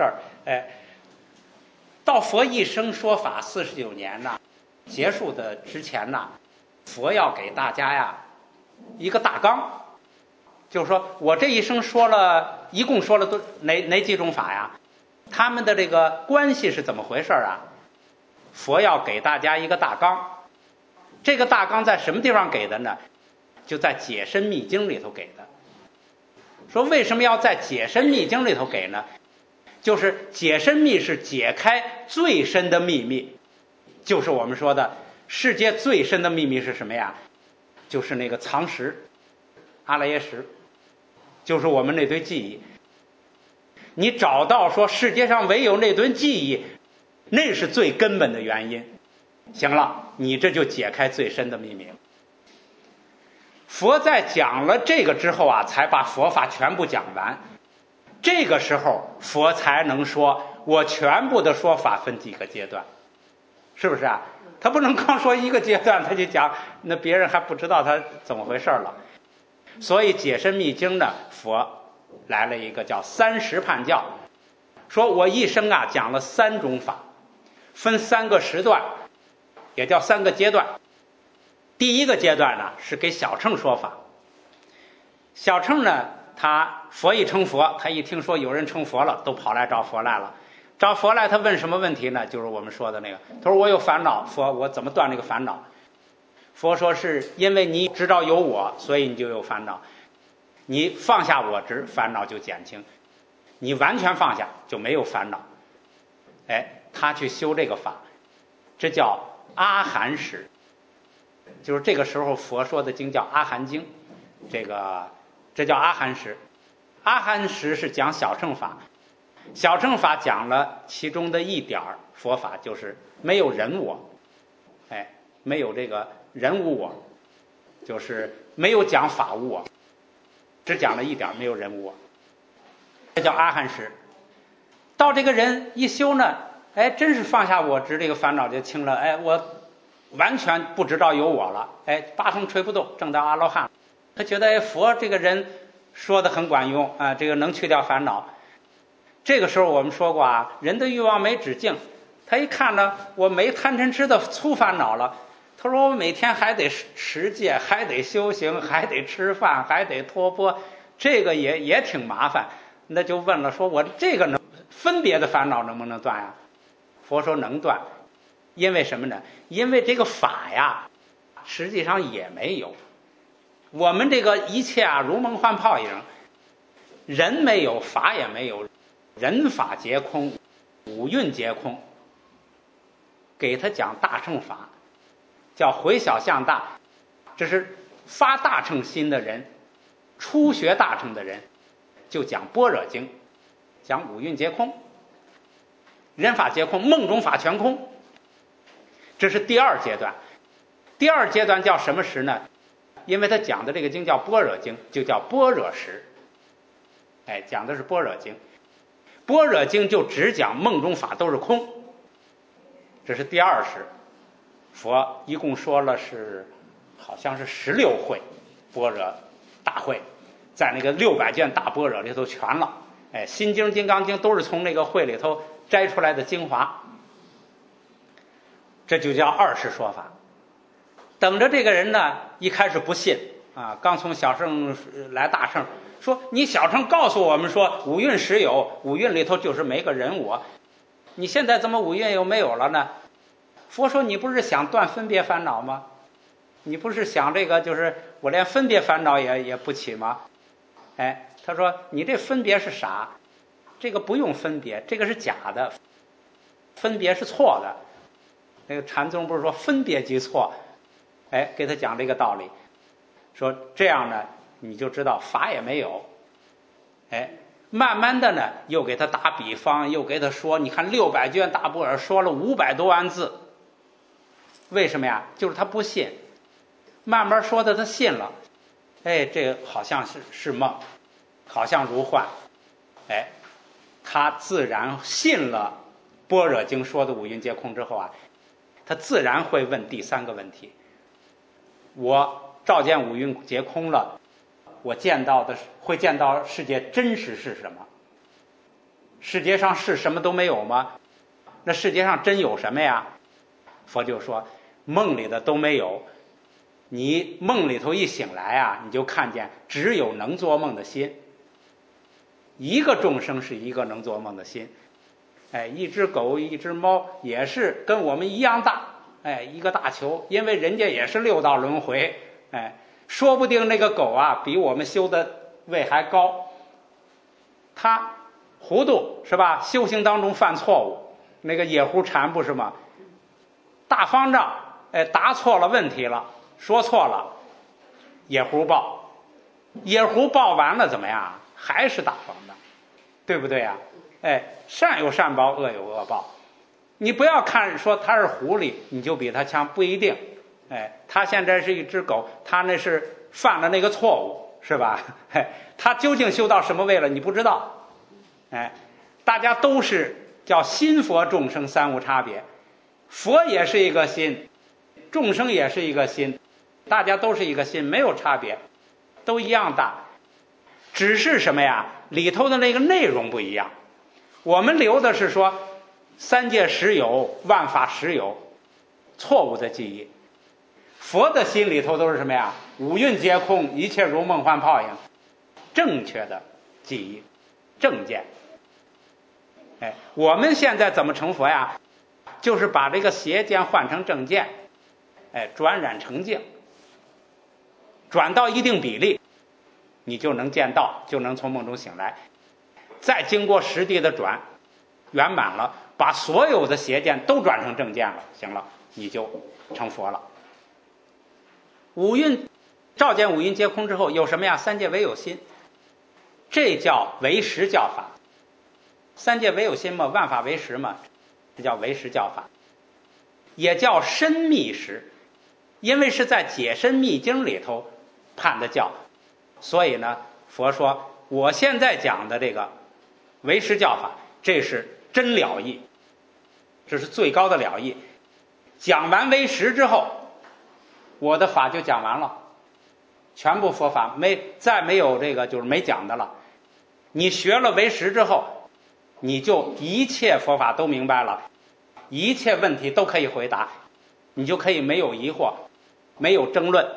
到佛一生说法49年呢，结束的之前呢，佛要给大家呀一个大纲，就是说我这一生说了，一共说了哪几种法呀？他们的这个关系是怎么回事啊？佛要给大家一个大纲。这个大纲在什么地方给的呢？就在解深密经里头给的。说为什么要在解深密经里头给呢？就是解深密是解开最深的秘密，就是我们说的世界最深的秘密是什么呀？就是那个藏识，阿赖耶识，就是我们那堆记忆。你找到说世界上唯有那堆记忆，那是最根本的原因。行了，你这就解开最深的秘密了。佛在讲了这个之后啊，才把佛法全部讲完。这个时候佛才能说我全部的说法分几个阶段。 是不是啊？他不能光说一个阶段他就讲，那别人还不知道他怎么回事了。所以解深密经呢，佛来了一个叫三十判教，说我一生啊讲了3种法，分3个时段，也叫3个阶段。第一个阶段呢是给小乘说法。小乘呢，他佛一成佛，他一听说有人成佛了，都跑来找佛来了。找佛来，他问什么问题呢？就是我们说的那个，他说我有烦恼，佛我怎么断这个烦恼？佛说是因为你知道有我，所以你就有烦恼。你放下我执，烦恼就减轻；你完全放下，就没有烦恼。他去修这个法，这叫阿含识。就是这个时候佛说的经叫阿含经，这叫阿含识。阿含识是讲小乘法，小乘法讲了其中的一点佛法，就是没有人我，没有这个人无我，就是没有讲法无我，只讲了一点，没有人无我，这叫阿含识。到这个人一修呢，真是放下我执，这个烦恼就轻了，我完全不知道有我了，八风吹不动，证到阿罗汉。他觉得佛这个人说的很管用啊，这个能去掉烦恼。这个时候我们说过啊，人的欲望没止境，他一看呢，我没贪嗔痴的粗烦恼了，他说我每天还得持戒，还得修行，还得吃饭，还得托钵，这个也挺麻烦。那就问了，说我这个分别的烦恼能不能断呀？佛说能断。因为什么呢？因为这个法呀，实际上也没有。我们这个一切啊，如梦幻泡影，人没有，法也没有，人法皆空，五蕴皆空。给他讲大乘法，叫回小向大，这是发大乘心的人，初学大乘的人，就讲般若经，讲五蕴皆空，人法皆空，梦中法全空。这是第2阶段。第2阶段叫什么识呢？因为他讲的这个经叫般若经，就叫般若识。讲的是般若经。般若经就只讲梦中法都是空，这是第2识。佛一共说了好像是16会般若大会，在那个600卷大般若里头全了。心经、金刚经都是从那个会里头摘出来的精华。这就叫2识说法。等着这个人呢，一开始不信啊，刚从小乘来大乘，说你小乘告诉我们说五蕴实有，五蕴里头就是没个人我，你现在怎么五蕴又没有了呢？佛说你不是想断分别烦恼吗？你不是想这个就是我连分别烦恼也不起吗？他说你这分别是啥？这个不用分别，这个是假的，分别是错的。那个禅宗不是说分别即错，给他讲这个道理，说这样呢你就知道法也没有。慢慢的呢又给他打比方，又给他说，你看600卷大般若说了500多万字，为什么呀？就是他不信，慢慢说的他信了，这个好像是梦，好像如幻，他自然信了般若经说的五蕴皆空之后啊，他自然会问第3个问题。我照见五蕴皆空了，我会见到世界真实是什么？世界上是什么都没有吗？那世界上真有什么呀？佛就说梦里的都没有，你梦里头一醒来啊，你就看见只有能做梦的心，一个众生是一个能做梦的心，一只狗一只猫也是跟我们一样大，一个大球，因为人家也是6道轮回，说不定那个狗啊比我们修的位还高，他糊涂是吧？修行当中犯错误，那个野狐禅不是吗？大方丈答错了问题了，说错了，野狐报，野狐报完了怎么样？还是大方丈，对不对呀？善有善报，恶有恶报。你不要看说他是狐狸你就比他强，不一定。他现在是一只狗，他那是犯了那个错误，是吧？他究竟修到什么位了你不知道。大家都是叫心佛众生三无差别， 佛也是一个心，众生也是一个心，大家都是一个心，没有差别，都一样大，只是什么呀？里头的那个内容不一样。我们留的是说三界实有，万法实有，错误的记忆。佛的心里头都是什么呀？五蕴皆空，一切如梦幻泡影，正确的记忆，正见。我们现在怎么成佛呀？就是把这个邪见换成正见，转染成净，转到一定比例，你就能见到，就能从梦中醒来。再经过实地的转，圆满了，把所有的邪见都转成正见了，行了，你就成佛了。五蕴照见五蕴皆空之后，有什么呀？三界唯有心，这叫唯识教法。三界唯有心嘛，万法唯识嘛，这叫唯识教法，也叫深密识，因为是在解深密经里头判的教，所以呢，佛说我现在讲的这个唯识教法，这是真了义，这是最高的了义。讲完唯识之后，我的法就讲完了，全部佛法再没有这个就是没讲的了。你学了唯识之后，你就一切佛法都明白了，一切问题都可以回答，你就可以没有疑惑，没有争论。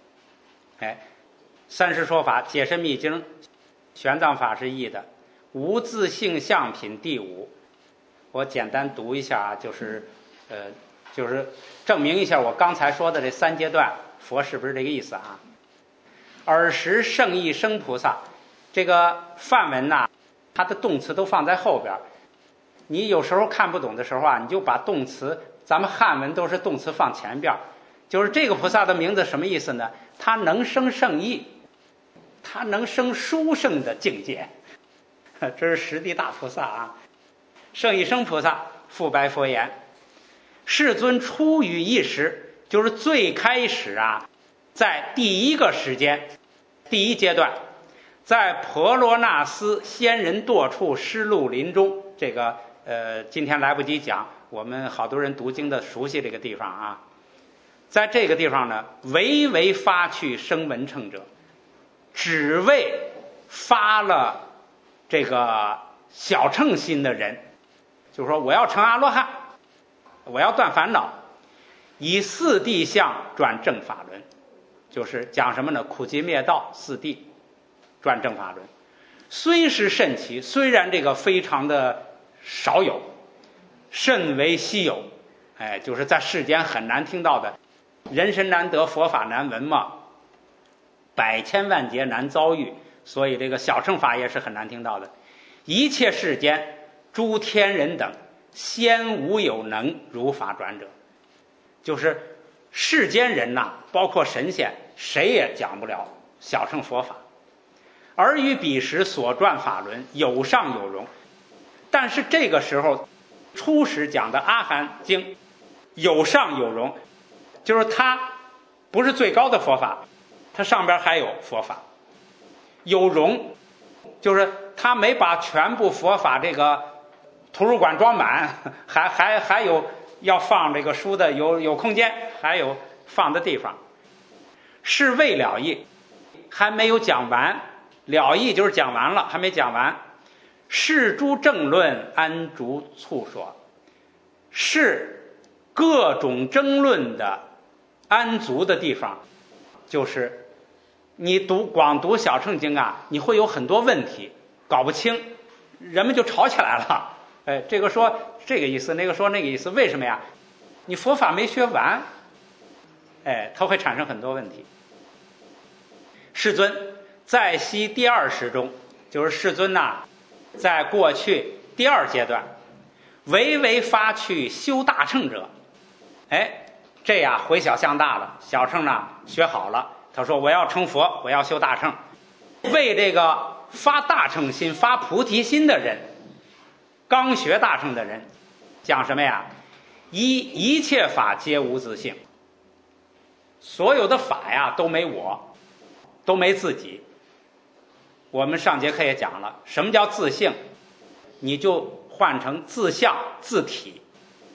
三十说法解深密经，玄奘法师译的无自性相品第5，我简单读一下啊，就是证明一下我刚才说的这3阶段佛是不是这个意思啊？尔时圣意生菩萨，这个梵文呐，它的动词都放在后边，你有时候看不懂的时候啊，你就把动词，咱们汉文都是动词放前边，就是这个菩萨的名字什么意思呢？他能生圣意，他能生殊胜的境界，这是十地大菩萨啊。圣意生菩萨复白佛言：世尊出于一时，就是最开始啊，在第一个时间，第一阶段，在婆罗那斯仙人堕处施路林中，这个今天来不及讲，我们好多人读经的熟悉这个地方啊。在这个地方呢，唯发去生闻乘者，只为发了这个小乘心的人，就是说我要成阿罗汉，我要断烦恼，以四谛相转正法轮，就是讲什么呢？苦集灭道四谛转正法轮。虽是甚奇，虽然这个非常的少有，甚为稀有，就是在世间很难听到的，人身难得，佛法难闻嘛，百千万劫难遭遇，所以这个小乘法也是很难听到的。一切世间诸天人等，先无有能如法转者，就是世间人呐，包括神仙，谁也讲不了小乘佛法。而于彼时所转法轮，有上有容。但是这个时候初始讲的阿含经有上有容，就是它不是最高的佛法，它上边还有佛法。有容就是它没把全部佛法这个图书馆装满，还有要放这个书的有空间，还有放的地方。是未了义，还没有讲完，了义就是讲完了，还没讲完。是诸正论安逐处说，是各种争论的安足的地方，就是你光读小乘经啊，你会有很多问题搞不清，人们就吵起来了。这个说这个意思，那个说那个意思，为什么呀？你佛法没学完，它会产生很多问题。世尊在昔第二时中，就是世尊呐，在过去第二阶段，唯发去修大乘者，这呀回小向大了，小乘呢学好了，他说我要成佛，我要修大乘，为这个发大乘心、发菩提心的人，刚学大乘的人，讲什么呀？一切法皆无自性，所有的法呀都没我，都没自己。我们上节课也讲了，什么叫自性？你就换成自相自体。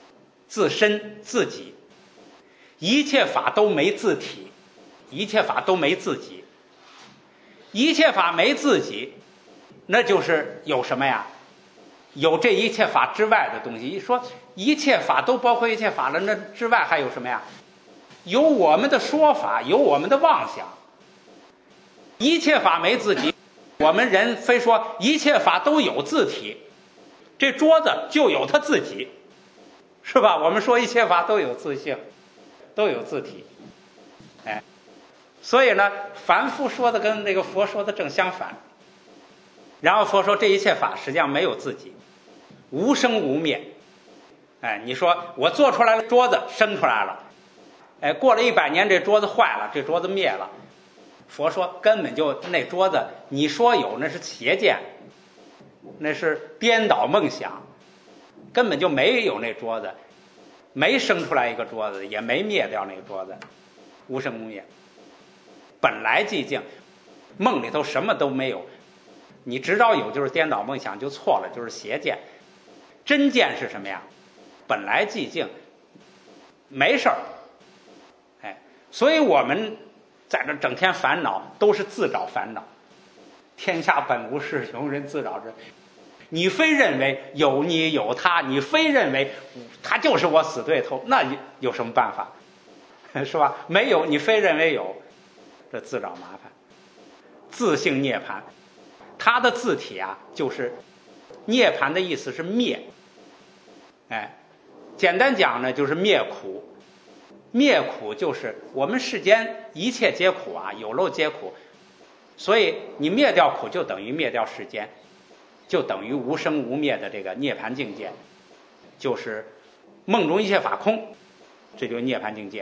自身自己，一切法都没自体，一切法都没自己，一切法没自己，那就是有什么呀？有这一切法之外的东西。一说一切法都包括一切法了，那之外还有什么呀？有我们的说法，有我们的妄想。一切法没自己，我们人非说一切法都有自体，这桌子就有它自己，是吧？我们说一切法都有自性，都有自体，哎，所以呢，凡夫说的跟那个佛说的正相反。然后佛说这一切法实际上没有自己，无生无灭。哎，你说我做出来了桌子，生出来了，哎，过了100年这桌子坏了，这桌子灭了。佛说根本就那桌子，你说有那是邪见，那是颠倒梦想，根本就没有那桌子，没生出来一个桌子，也没灭掉那个桌子，无生无灭，本来寂静，梦里头什么都没有。你只找有就是颠倒梦想，就错了，就是邪见。真见是什么呀？本来寂静，没事儿。哎，所以我们在这整天烦恼，都是自找烦恼。天下本无事，庸人自扰之。你非认为有你有他，你非认为他就是我死对头，那有什么办法？是吧？没有，你非认为有，这自找麻烦。自性涅槃，它的字体啊，就是涅槃的意思是灭。哎，简单讲呢，就是灭苦。灭苦就是我们世间一切皆苦啊，有漏皆苦，所以你灭掉苦，就等于灭掉世间，就等于无生无灭的这个涅槃境界，就是梦中一切法空，这就是涅槃境界。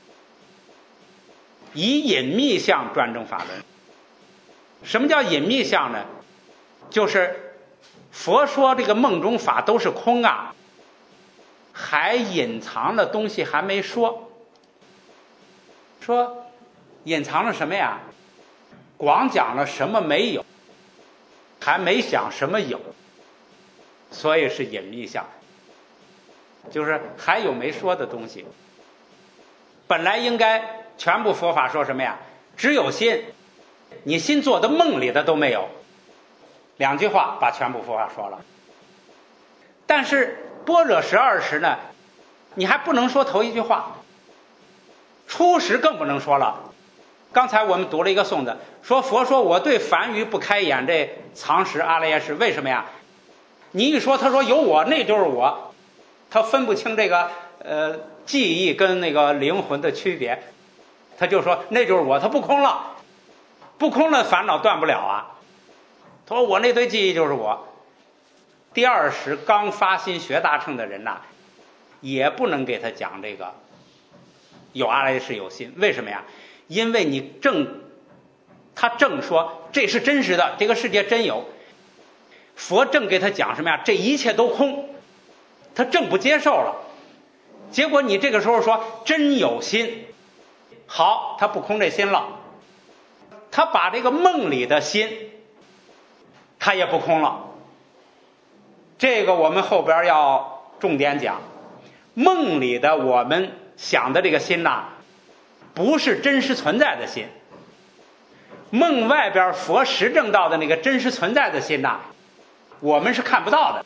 以隐秘相专证法轮。什么叫隐秘相呢？就是佛说这个梦中法都是空啊，还隐藏了东西还没说。说隐藏了什么呀？光讲了什么没有，还没讲什么有，所以是隐秘相，就是还有没说的东西。本来应该全部佛法说什么呀？只有心，你心做的梦里的都没有。2句话把全部佛法说了。但是般若12时呢，你还不能说头1句话，初时更不能说了。刚才我们读了一个颂子，说佛说我对凡愚不开眼，这藏识阿赖耶识，为什么呀？你一说他说有我，那就是我，他分不清这个记忆跟那个灵魂的区别，他就说那就是我，他不空了，不空了烦恼断不了啊。他说我那堆记忆就是我。第2时刚发心学大乘的人呐，也不能给他讲这个有阿赖耶识有心。为什么呀？因为你他正说这是真实的，这个世界真有。佛正给他讲什么呀？这一切都空，他正不接受了。结果你这个时候说真有心，好，他不空这心了，他把这个梦里的心他也不空了。这个我们后边要重点讲。梦里的我们想的这个心呐，不是真实存在的心。梦外边佛实证到的那个真实存在的心呐，我们是看不到的。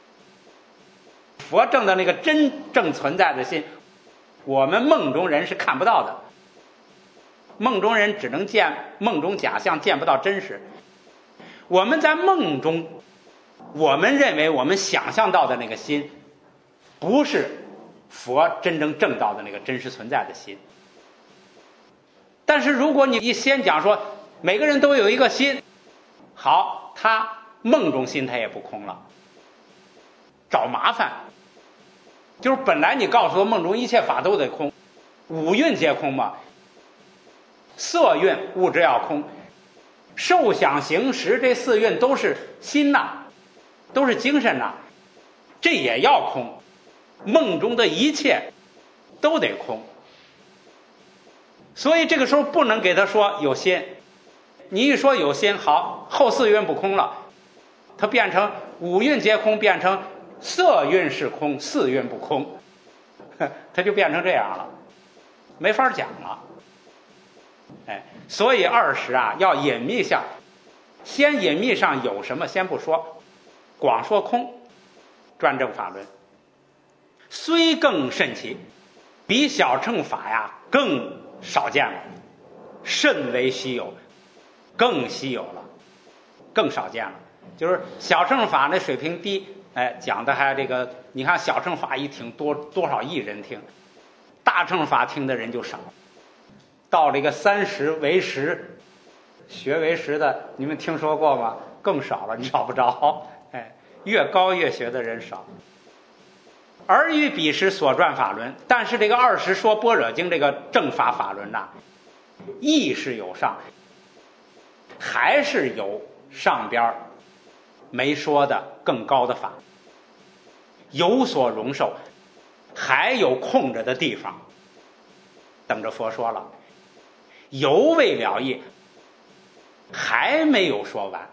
佛证的那个真正存在的心，我们梦中人是看不到的。梦中人只能见梦中假象，见不到真实。我们在梦中，我们认为我们想象到的那个心，不是佛真正证到的那个真实存在的心。但是如果你一先讲说每个人都有一个心，好，他梦中心他也不空了，找麻烦。就是本来你告诉我梦中一切法都得空，5蕴皆空嘛，色蕴物质要空，受想行识这4蕴都是心呐，都是精神呐，这也要空。梦中的一切都得空。所以这个时候不能给他说有心。你一说有心，好，后4蕴不空了，它变成5蕴皆空，变成色蕴是空，4蕴不空， 它就变成这样了，没法讲了。所以20啊要隐秘相，先隐秘上有什么先不说，光说空，专证法论，虽更甚奇，比小乘法呀更少见了，甚为稀有，更稀有了，更少见了。就是小乘法那水平低，讲的还这个，你看小乘法一听多少亿人听，大乘法听的人就少。到这个30为实，学为实的，你们听说过吗？更少了，你找不着。越高越学的人少。而与彼时所传法轮，但是这个20说般若经这个正法法轮呐，亦是有上，还是有上边没说的更高的法，有所容受，还有空着的地方，等着佛说了，犹未了义，还没有说完。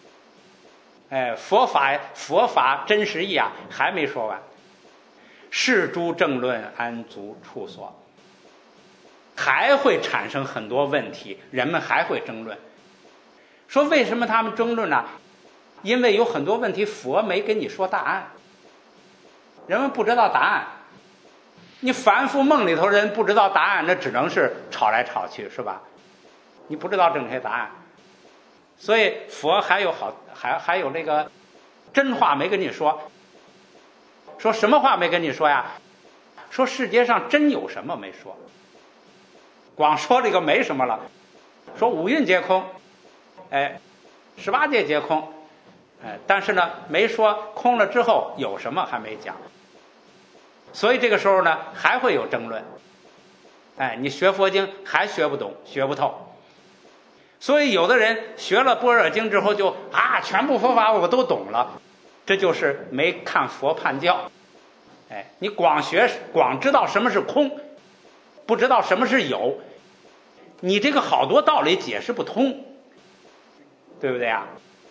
佛法真实义啊，还没说完。是诸正论安足处所，还会产生很多问题，人们还会争论。说为什么他们争论呢？因为有很多问题佛没跟你说答案，人们不知道答案。你凡夫梦里头人不知道答案，那只能是吵来吵去，是吧？你不知道正确答案，所以佛还有这个真话没跟你说。说什么话没跟你说呀？说世界上真有什么没说，光说这个没什么了。说五蕴皆空，18界皆空，但是呢没说空了之后有什么还没讲。所以这个时候呢还会有争论。你学佛经还学不懂，学不透。所以有的人学了般若经之后就全部佛法我都懂了，这就是没看佛判教。你光知道什么是空，不知道什么是有，你这个好多道理解释不通，对不对啊？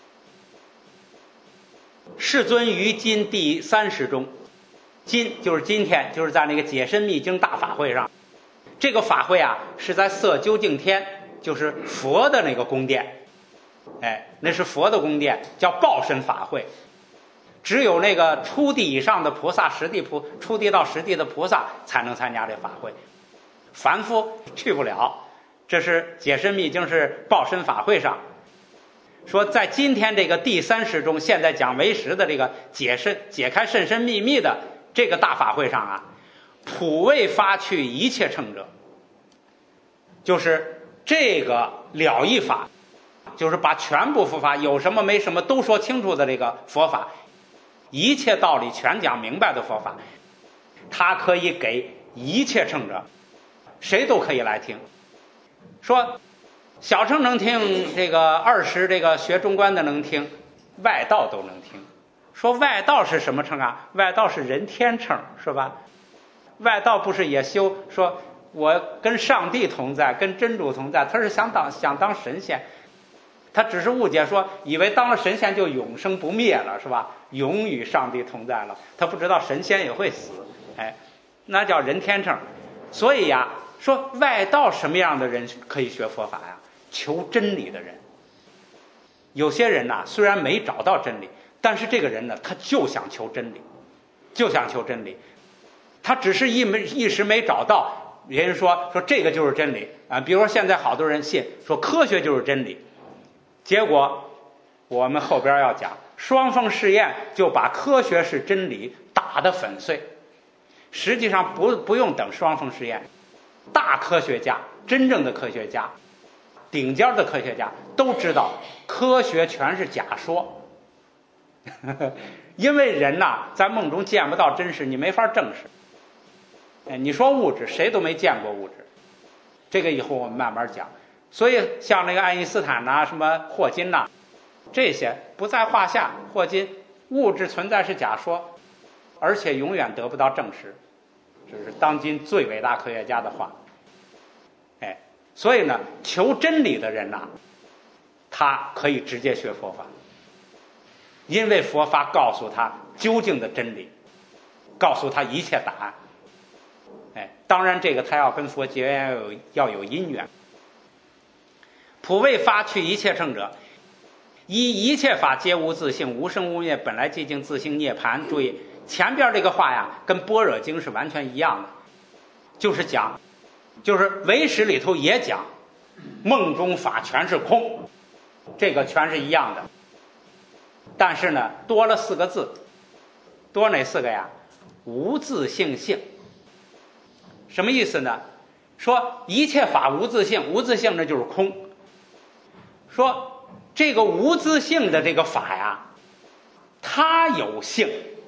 世尊于今第30中，今就是今天，就是在那个解深密经大法会上。这个法会啊是在色究竟天，就是佛的那个宫殿，那是佛的宫殿，叫报身法会。只有那个初地以上的菩萨，初地到10地的菩萨才能参加这法会，凡夫去不了。这是解深密经是报身法会上说，在今天这个第30中，现在讲为实的这个解开甚深秘密的这个大法会上啊，普为发去一切乘者，就是这个了义法，就是把全部佛法有什么没什么都说清楚的这个佛法，一切道理全讲明白的佛法，它可以给一切乘者，谁都可以来听。说小乘能听，这个20这个学中观的能听，外道都能听。说外道是什么乘啊？外道是人天乘，是吧？外道不是也修说我跟上帝同在，跟真主同在，他是想当神仙，他只是误解说以为当了神仙就永生不灭了，是吧？永与上帝同在了，他不知道神仙也会死，那叫人天乘。所以呀，说外道什么样的人可以学佛法呀？求真理的人。有些人呐，虽然没找到真理，但是这个人呢，他就想求真理，他只是一时没找到。别人说这个就是真理啊，比如说现在好多人信说科学就是真理，结果我们后边要讲双缝试验就把科学是真理打得粉碎。实际上不用等双缝试验，大科学家，真正的科学家，顶尖的科学家都知道科学全是假说因为人呐，在梦中见不到真实，你没法证实。你说物质，谁都没见过物质，这个以后我们慢慢讲。所以像那个爱因斯坦呐，什么霍金呐，这些不在话下。霍金，物质存在是假说，而且永远得不到证实，这是当今最伟大科学家的话。所以呢，求真理的人呐，他可以直接学佛法，因为佛法告诉他究竟的真理，告诉他一切答案。 当然这个他要跟佛结缘要有因缘。普为发去一切乘者，一切法皆无自性，无生无灭，本来寂静自性涅槃。注意前边这个话呀，跟般若经是完全一样的，就是唯识里头也讲梦中法全是空，这个全是一样的。但是呢，多了4个字，多哪4个呀？无自性性。什么意思呢？说一切法无自性，无自性那就是空。说这个无自性的这个法呀，它有性，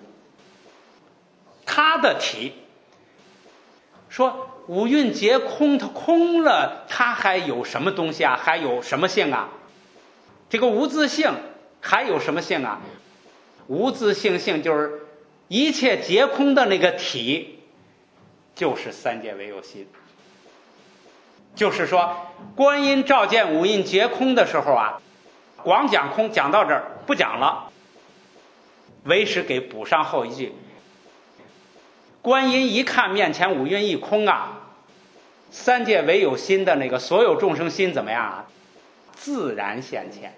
它的体。说五蕴皆空，它空了，它还有什么东西啊？还有什么性啊？这个无自性还有什么性啊？无自性性就是一切皆空的那个体，就是三界唯有心。就是说观音照见五蕴皆空的时候啊，光讲空，讲到这儿不讲了，唯识给补上后一句，观音一看面前五蕴一空啊，三界唯有心的那个所有众生心怎么样啊？自然现前。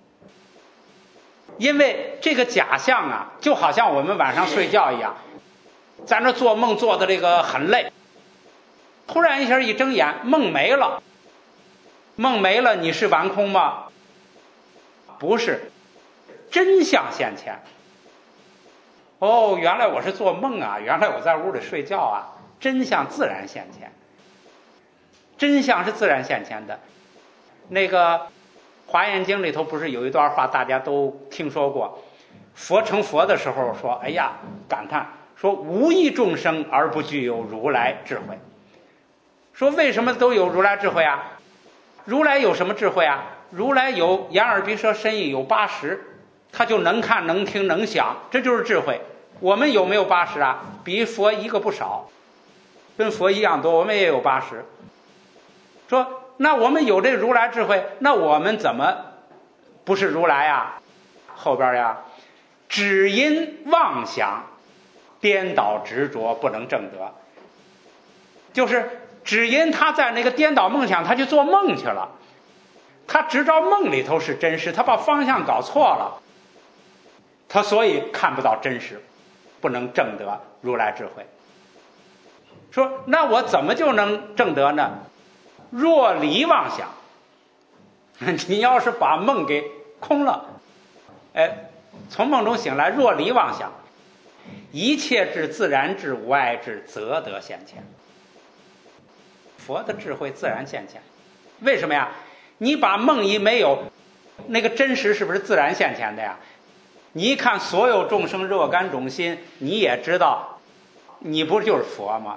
因为这个假象啊，就好像我们晚上睡觉一样，在那做梦做的这个很累，突然一下一睁眼，梦没了。梦没了，你是完空吗？不是，真相现前。哦，原来我是做梦啊，原来我在屋里睡觉啊，真相自然现前。真相是自然现前的。那个《华严经》里头不是有一段话大家都听说过，佛成佛的时候说，哎呀，感叹说无一众生而不具有如来智慧。说为什么都有如来智慧啊？如来有什么智慧啊？如来有眼耳鼻舌身意有80，他就能看能听能想，这就是智慧。我们有没有80啊？比佛一个不少，跟佛一样多，我们也有80。说那我们有这如来智慧，那我们怎么不是如来啊？后边呀，只因妄想颠倒执着不能证得，就是只因他在那个颠倒梦想，他去做梦去了，他执着梦里头是真实，他把方向搞错了，他所以看不到真实，不能证得如来智慧。说那我怎么就能证得呢？若离妄想，你要是把梦给空了，从梦中醒来，若离妄想，一切智自然智无碍智则得现前。佛的智慧自然现前。为什么呀？你把梦一没有，那个真实是不是自然现前的呀？你一看所有众生若干种心，你也知道你不就是佛吗？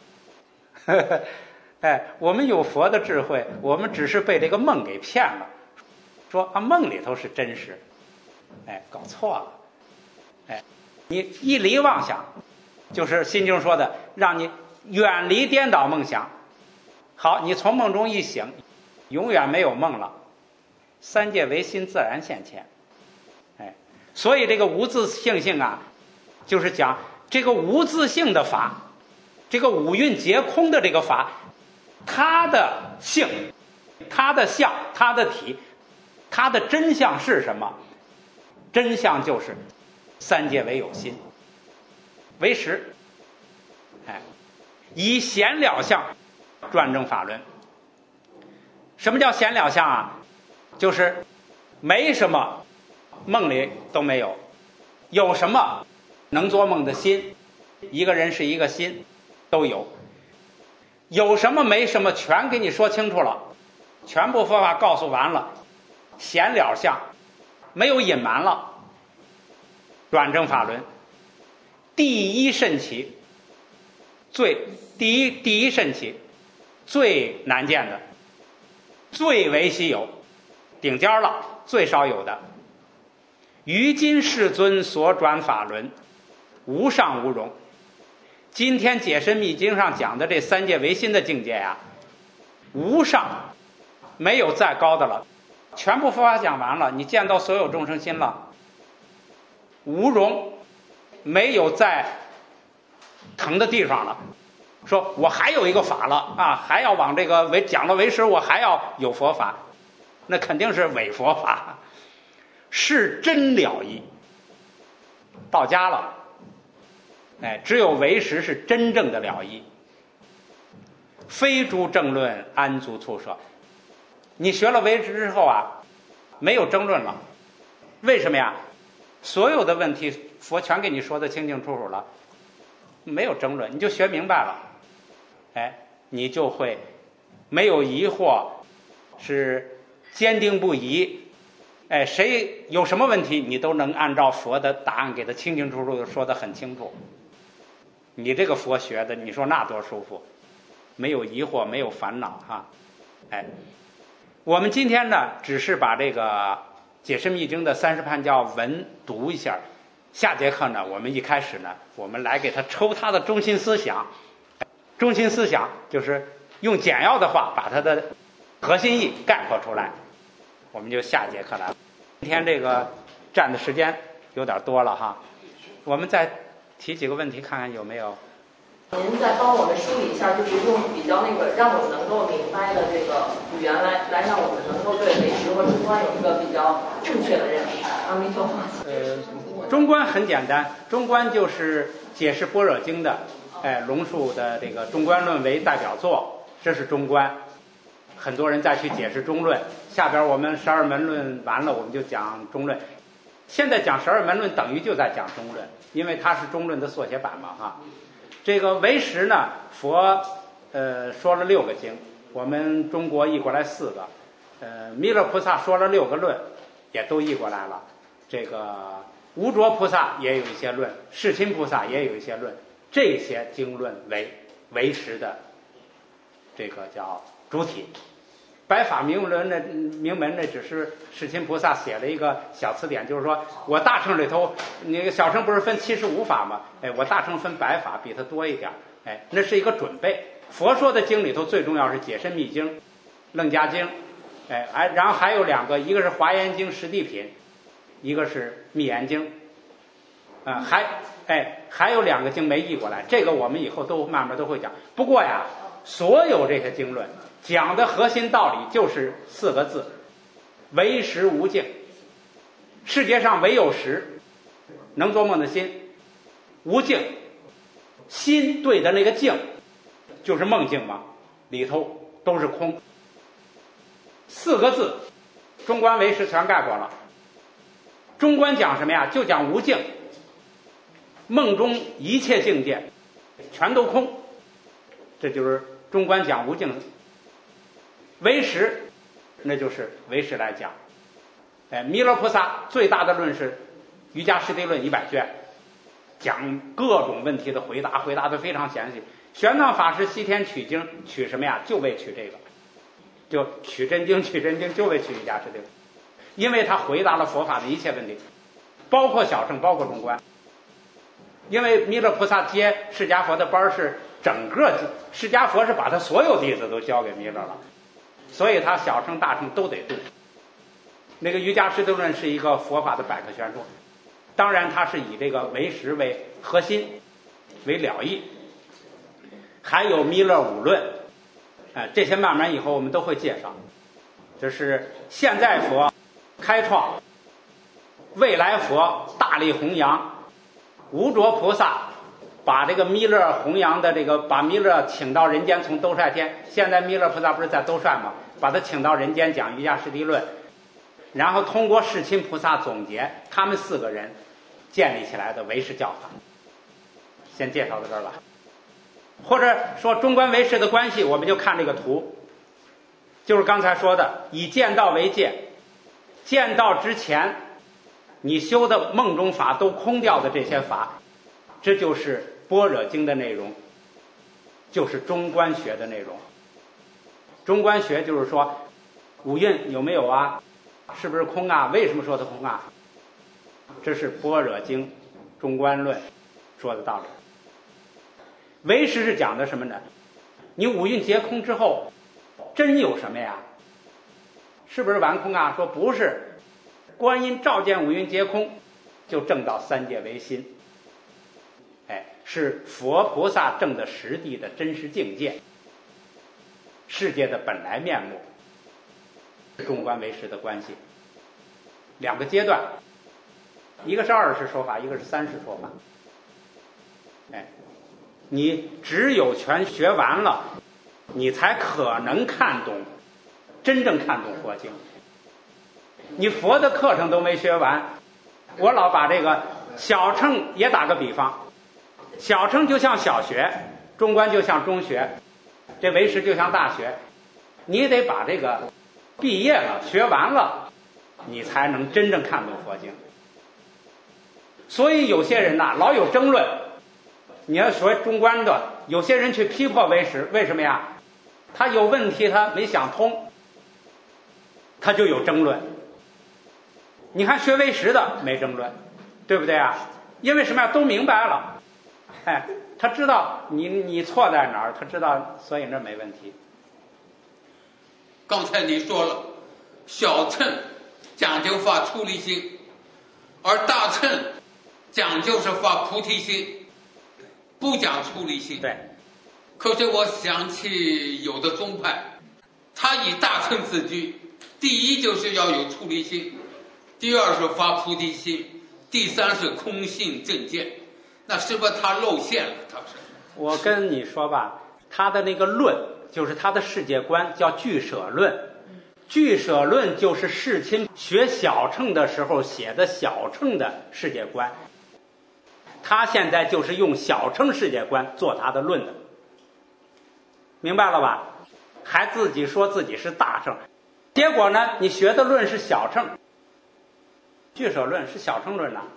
我们有佛的智慧，我们只是被这个梦给骗了，说梦里头是真实，搞错了。你一离妄想，就是心经说的，让你远离颠倒梦想。好，你从梦中一醒，永远没有梦了，三界唯心自然现前。所以这个无自性性啊，就是讲这个无自性的法，这个五蕴皆空的这个法，它的性、它的相、它的体、它的真相是什么？真相就是三界唯有心，唯识。以显了相转正法轮。什么叫显了相啊？就是没什么梦里都没有，有什么能做梦的心，一个人是一个心都有，有什么没什么全给你说清楚了，全部佛法告诉完了，显了相，没有隐瞒了。转正法轮第一甚奇，第一甚奇，最难见的，最为稀有，顶尖了，最少有的。于今世尊所转法轮，无上无容。今天解深密经上讲的这三界唯心的境界呀，无上，没有再高的了，全部佛法讲完了，你见到所有众生心了。无容，没有再疼的地方了， 说我还有一个法了啊，还要往这个讲了唯识，我还要有佛法，那肯定是伪佛法，是真了义。到家了，哎，只有唯识是真正的了义，非诸正论安足促舍。你学了唯识之后啊，没有争论了，为什么呀？所有的问题佛全给你说的清清楚楚了，没有争论，你就学明白了，哎，你就会没有疑惑，是坚定不移。哎，谁有什么问题，你都能按照佛的答案给他清清楚楚的说得很清楚。你这个佛学的，你说那多舒服，没有疑惑，没有烦恼哈。哎，我们今天呢，只是把这个解释密经的30判教文读一下。下节课呢，我们一开始呢，我们来给他抽他的中心思想。中心思想就是用简要的话把它的核心意概括出来。我们就下节课来了。今天这个占的时间有点多了哈，我们再提几个问题看看有没有。 您再帮我们梳理一下，就是用比较让我们能够明白的这个语言来让我们能够对唯识和中观有一个比较正确的认识。阿弥陀佛。 中观很简单，中观就是解释般若经的，龙树的这个中观论为代表作，这是中观。很多人再去解释中论，下边我们12门论完了，我们就讲中论。现在讲12门论等于就在讲中论，因为它是中论的缩写版嘛哈。这个唯识呢，佛说了6个经，我们中国译过来4个，弥勒菩萨说了6个论，也都译过来了。这个无着菩萨也有一些论，世亲菩萨也有一些论，这些经论为唯识的这个叫主体。白法明门那只是世亲菩萨写了一个小词典，就是说我大乘里头，那个小乘不是分75法吗？哎，我大乘分白法，比它多一点，哎，那是一个准备。佛说的经里头最重要是解深密经、楞伽经，哎，然后还有2个，一个是华严经实地品，一个是密严经，还有2个经没译过来，这个我们以后都慢慢都会讲。不过呀，所有这些经论讲的核心道理就是4个字：唯识无境。世界上唯有识，能做梦的心；无境，心对的那个境就是梦境嘛，里头都是空。4个字，中观唯识全概括了。中观讲什么呀？就讲无境，梦中一切境界全都空，这就是中观讲无境。唯识那就是唯识来讲，弥勒菩萨最大的论是《瑜伽师地论》100卷，讲各种问题的回答的非常详细。玄奘法师西天取经取什么呀？就为取这个，就取真经就为取瑜伽师地论，因为他回答了佛法的一切问题，包括小乘，包括中观。因为弥勒菩萨接释迦佛的班是整个释迦佛是把他所有弟子都交给弥勒了，所以他小乘大乘都得度。那个瑜伽师地论是一个佛法的百科全书，当然它是以这个唯识为核心为了义，还有弥勒五论，这些慢慢以后我们都会介绍。这是现在佛开创，未来佛大力弘扬，无着菩萨把这个弥勒弘扬的这个，把弥勒请到人间，从兜率天，现在弥勒菩萨不是在兜率吗？把他请到人间讲瑜伽师地论，然后通过世亲菩萨总结他们4个人建立起来的唯识教法。先介绍到这儿了。或者说中观唯识的关系，我们就看这个图，就是刚才说的以见道为界，见道之前你修的梦中法都空掉的这些法，这就是般若经的内容，就是中观学的内容。中观学就是说五蕴有没有啊，是不是空啊，为什么说它空啊，这是般若经中观论说的道理。唯识是讲的什么呢？你五蕴皆空之后真有什么呀？是不是完空啊？说不是，观音照见五蕴皆空，就证到三界唯心。 是佛菩萨证的实地的真实境界，世界的本来面目。中观为实的关系，两个阶段，一个是二世说法，一个是三世说法。你只有全学完了，你才可能看懂，真正看懂佛经。你佛的课程都没学完，我老把这个小乘也打个比方，小乘就像小学，中观就像中学，这唯识就像大学，你得把这个毕业了学完了，你才能真正看懂佛经。所以有些人呐，老有争论。你要说中观的，有些人去批破唯识，为什么呀？他有问题，他没想通，他就有争论。你看学唯识的没争论，对不对啊？因为什么呀？都明白了，他知道你错在哪儿，他知道，所以那没问题。 刚才你说了，小乘讲究发出离心，而大乘讲究是发菩提心，不讲出离心。 对。 可是我想起有的宗派，他以大乘自居，第一就是要有出离心，第二是发菩提心，第三是空性正见。那是不是他露馅了？他是。 我跟你说吧，他的那个论就是他的世界观，叫俱舍论。俱舍论就是世亲学小乘的时候写的小乘的世界观，他现在就是用小乘世界观做他的论的，明白了吧？还自己说自己是大乘，结果呢，你学的论是小乘，俱舍论是小乘论呐。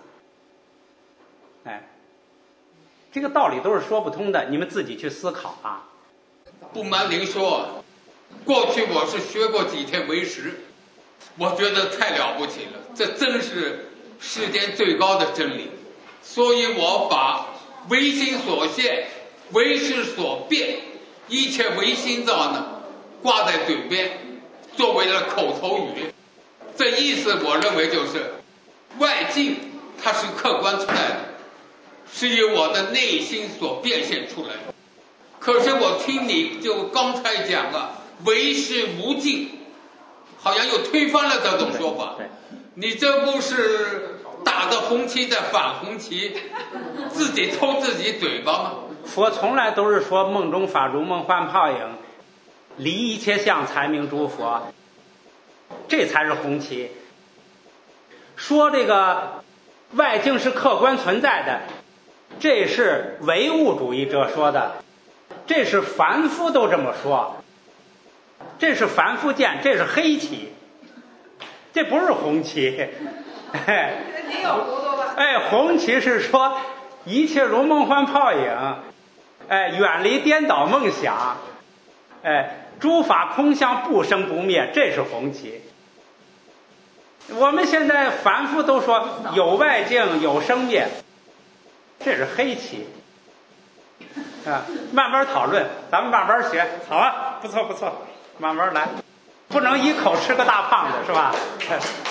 这个道理都是说不通的，你们自己去思考啊。 不瞒您说，过去我是学过几天唯识，我觉得太了不起了，这真是世间最高的真理。所以我把唯心所现，唯识所变，一切唯心造呢，挂在嘴边，作为了口头语。这意思我认为就是外境它是客观存在的，是由我的内心所变现出来的。可是我听你就刚才讲了唯识无尽，好像又推翻了这种说法。你这不是打着红旗在反红旗，自己抽自己嘴巴吗？ 佛从来都是说梦中法如梦幻泡影，离一切相才名诸佛，这才是红旗。说这个外境是客观存在的，这是唯物主义者说的，这是凡夫都这么说，这是凡夫见，这是黑旗，这不是红旗。 你有糊涂吧？ 红旗是说一切如梦幻泡影，远离颠倒梦想，诸法空相不生不灭，这是红旗。我们现在凡夫都说有外境有生灭，这是黑旗。慢慢讨论，咱们慢慢学，好啊，不错不错，慢慢来，不能一口吃个大胖子，是吧？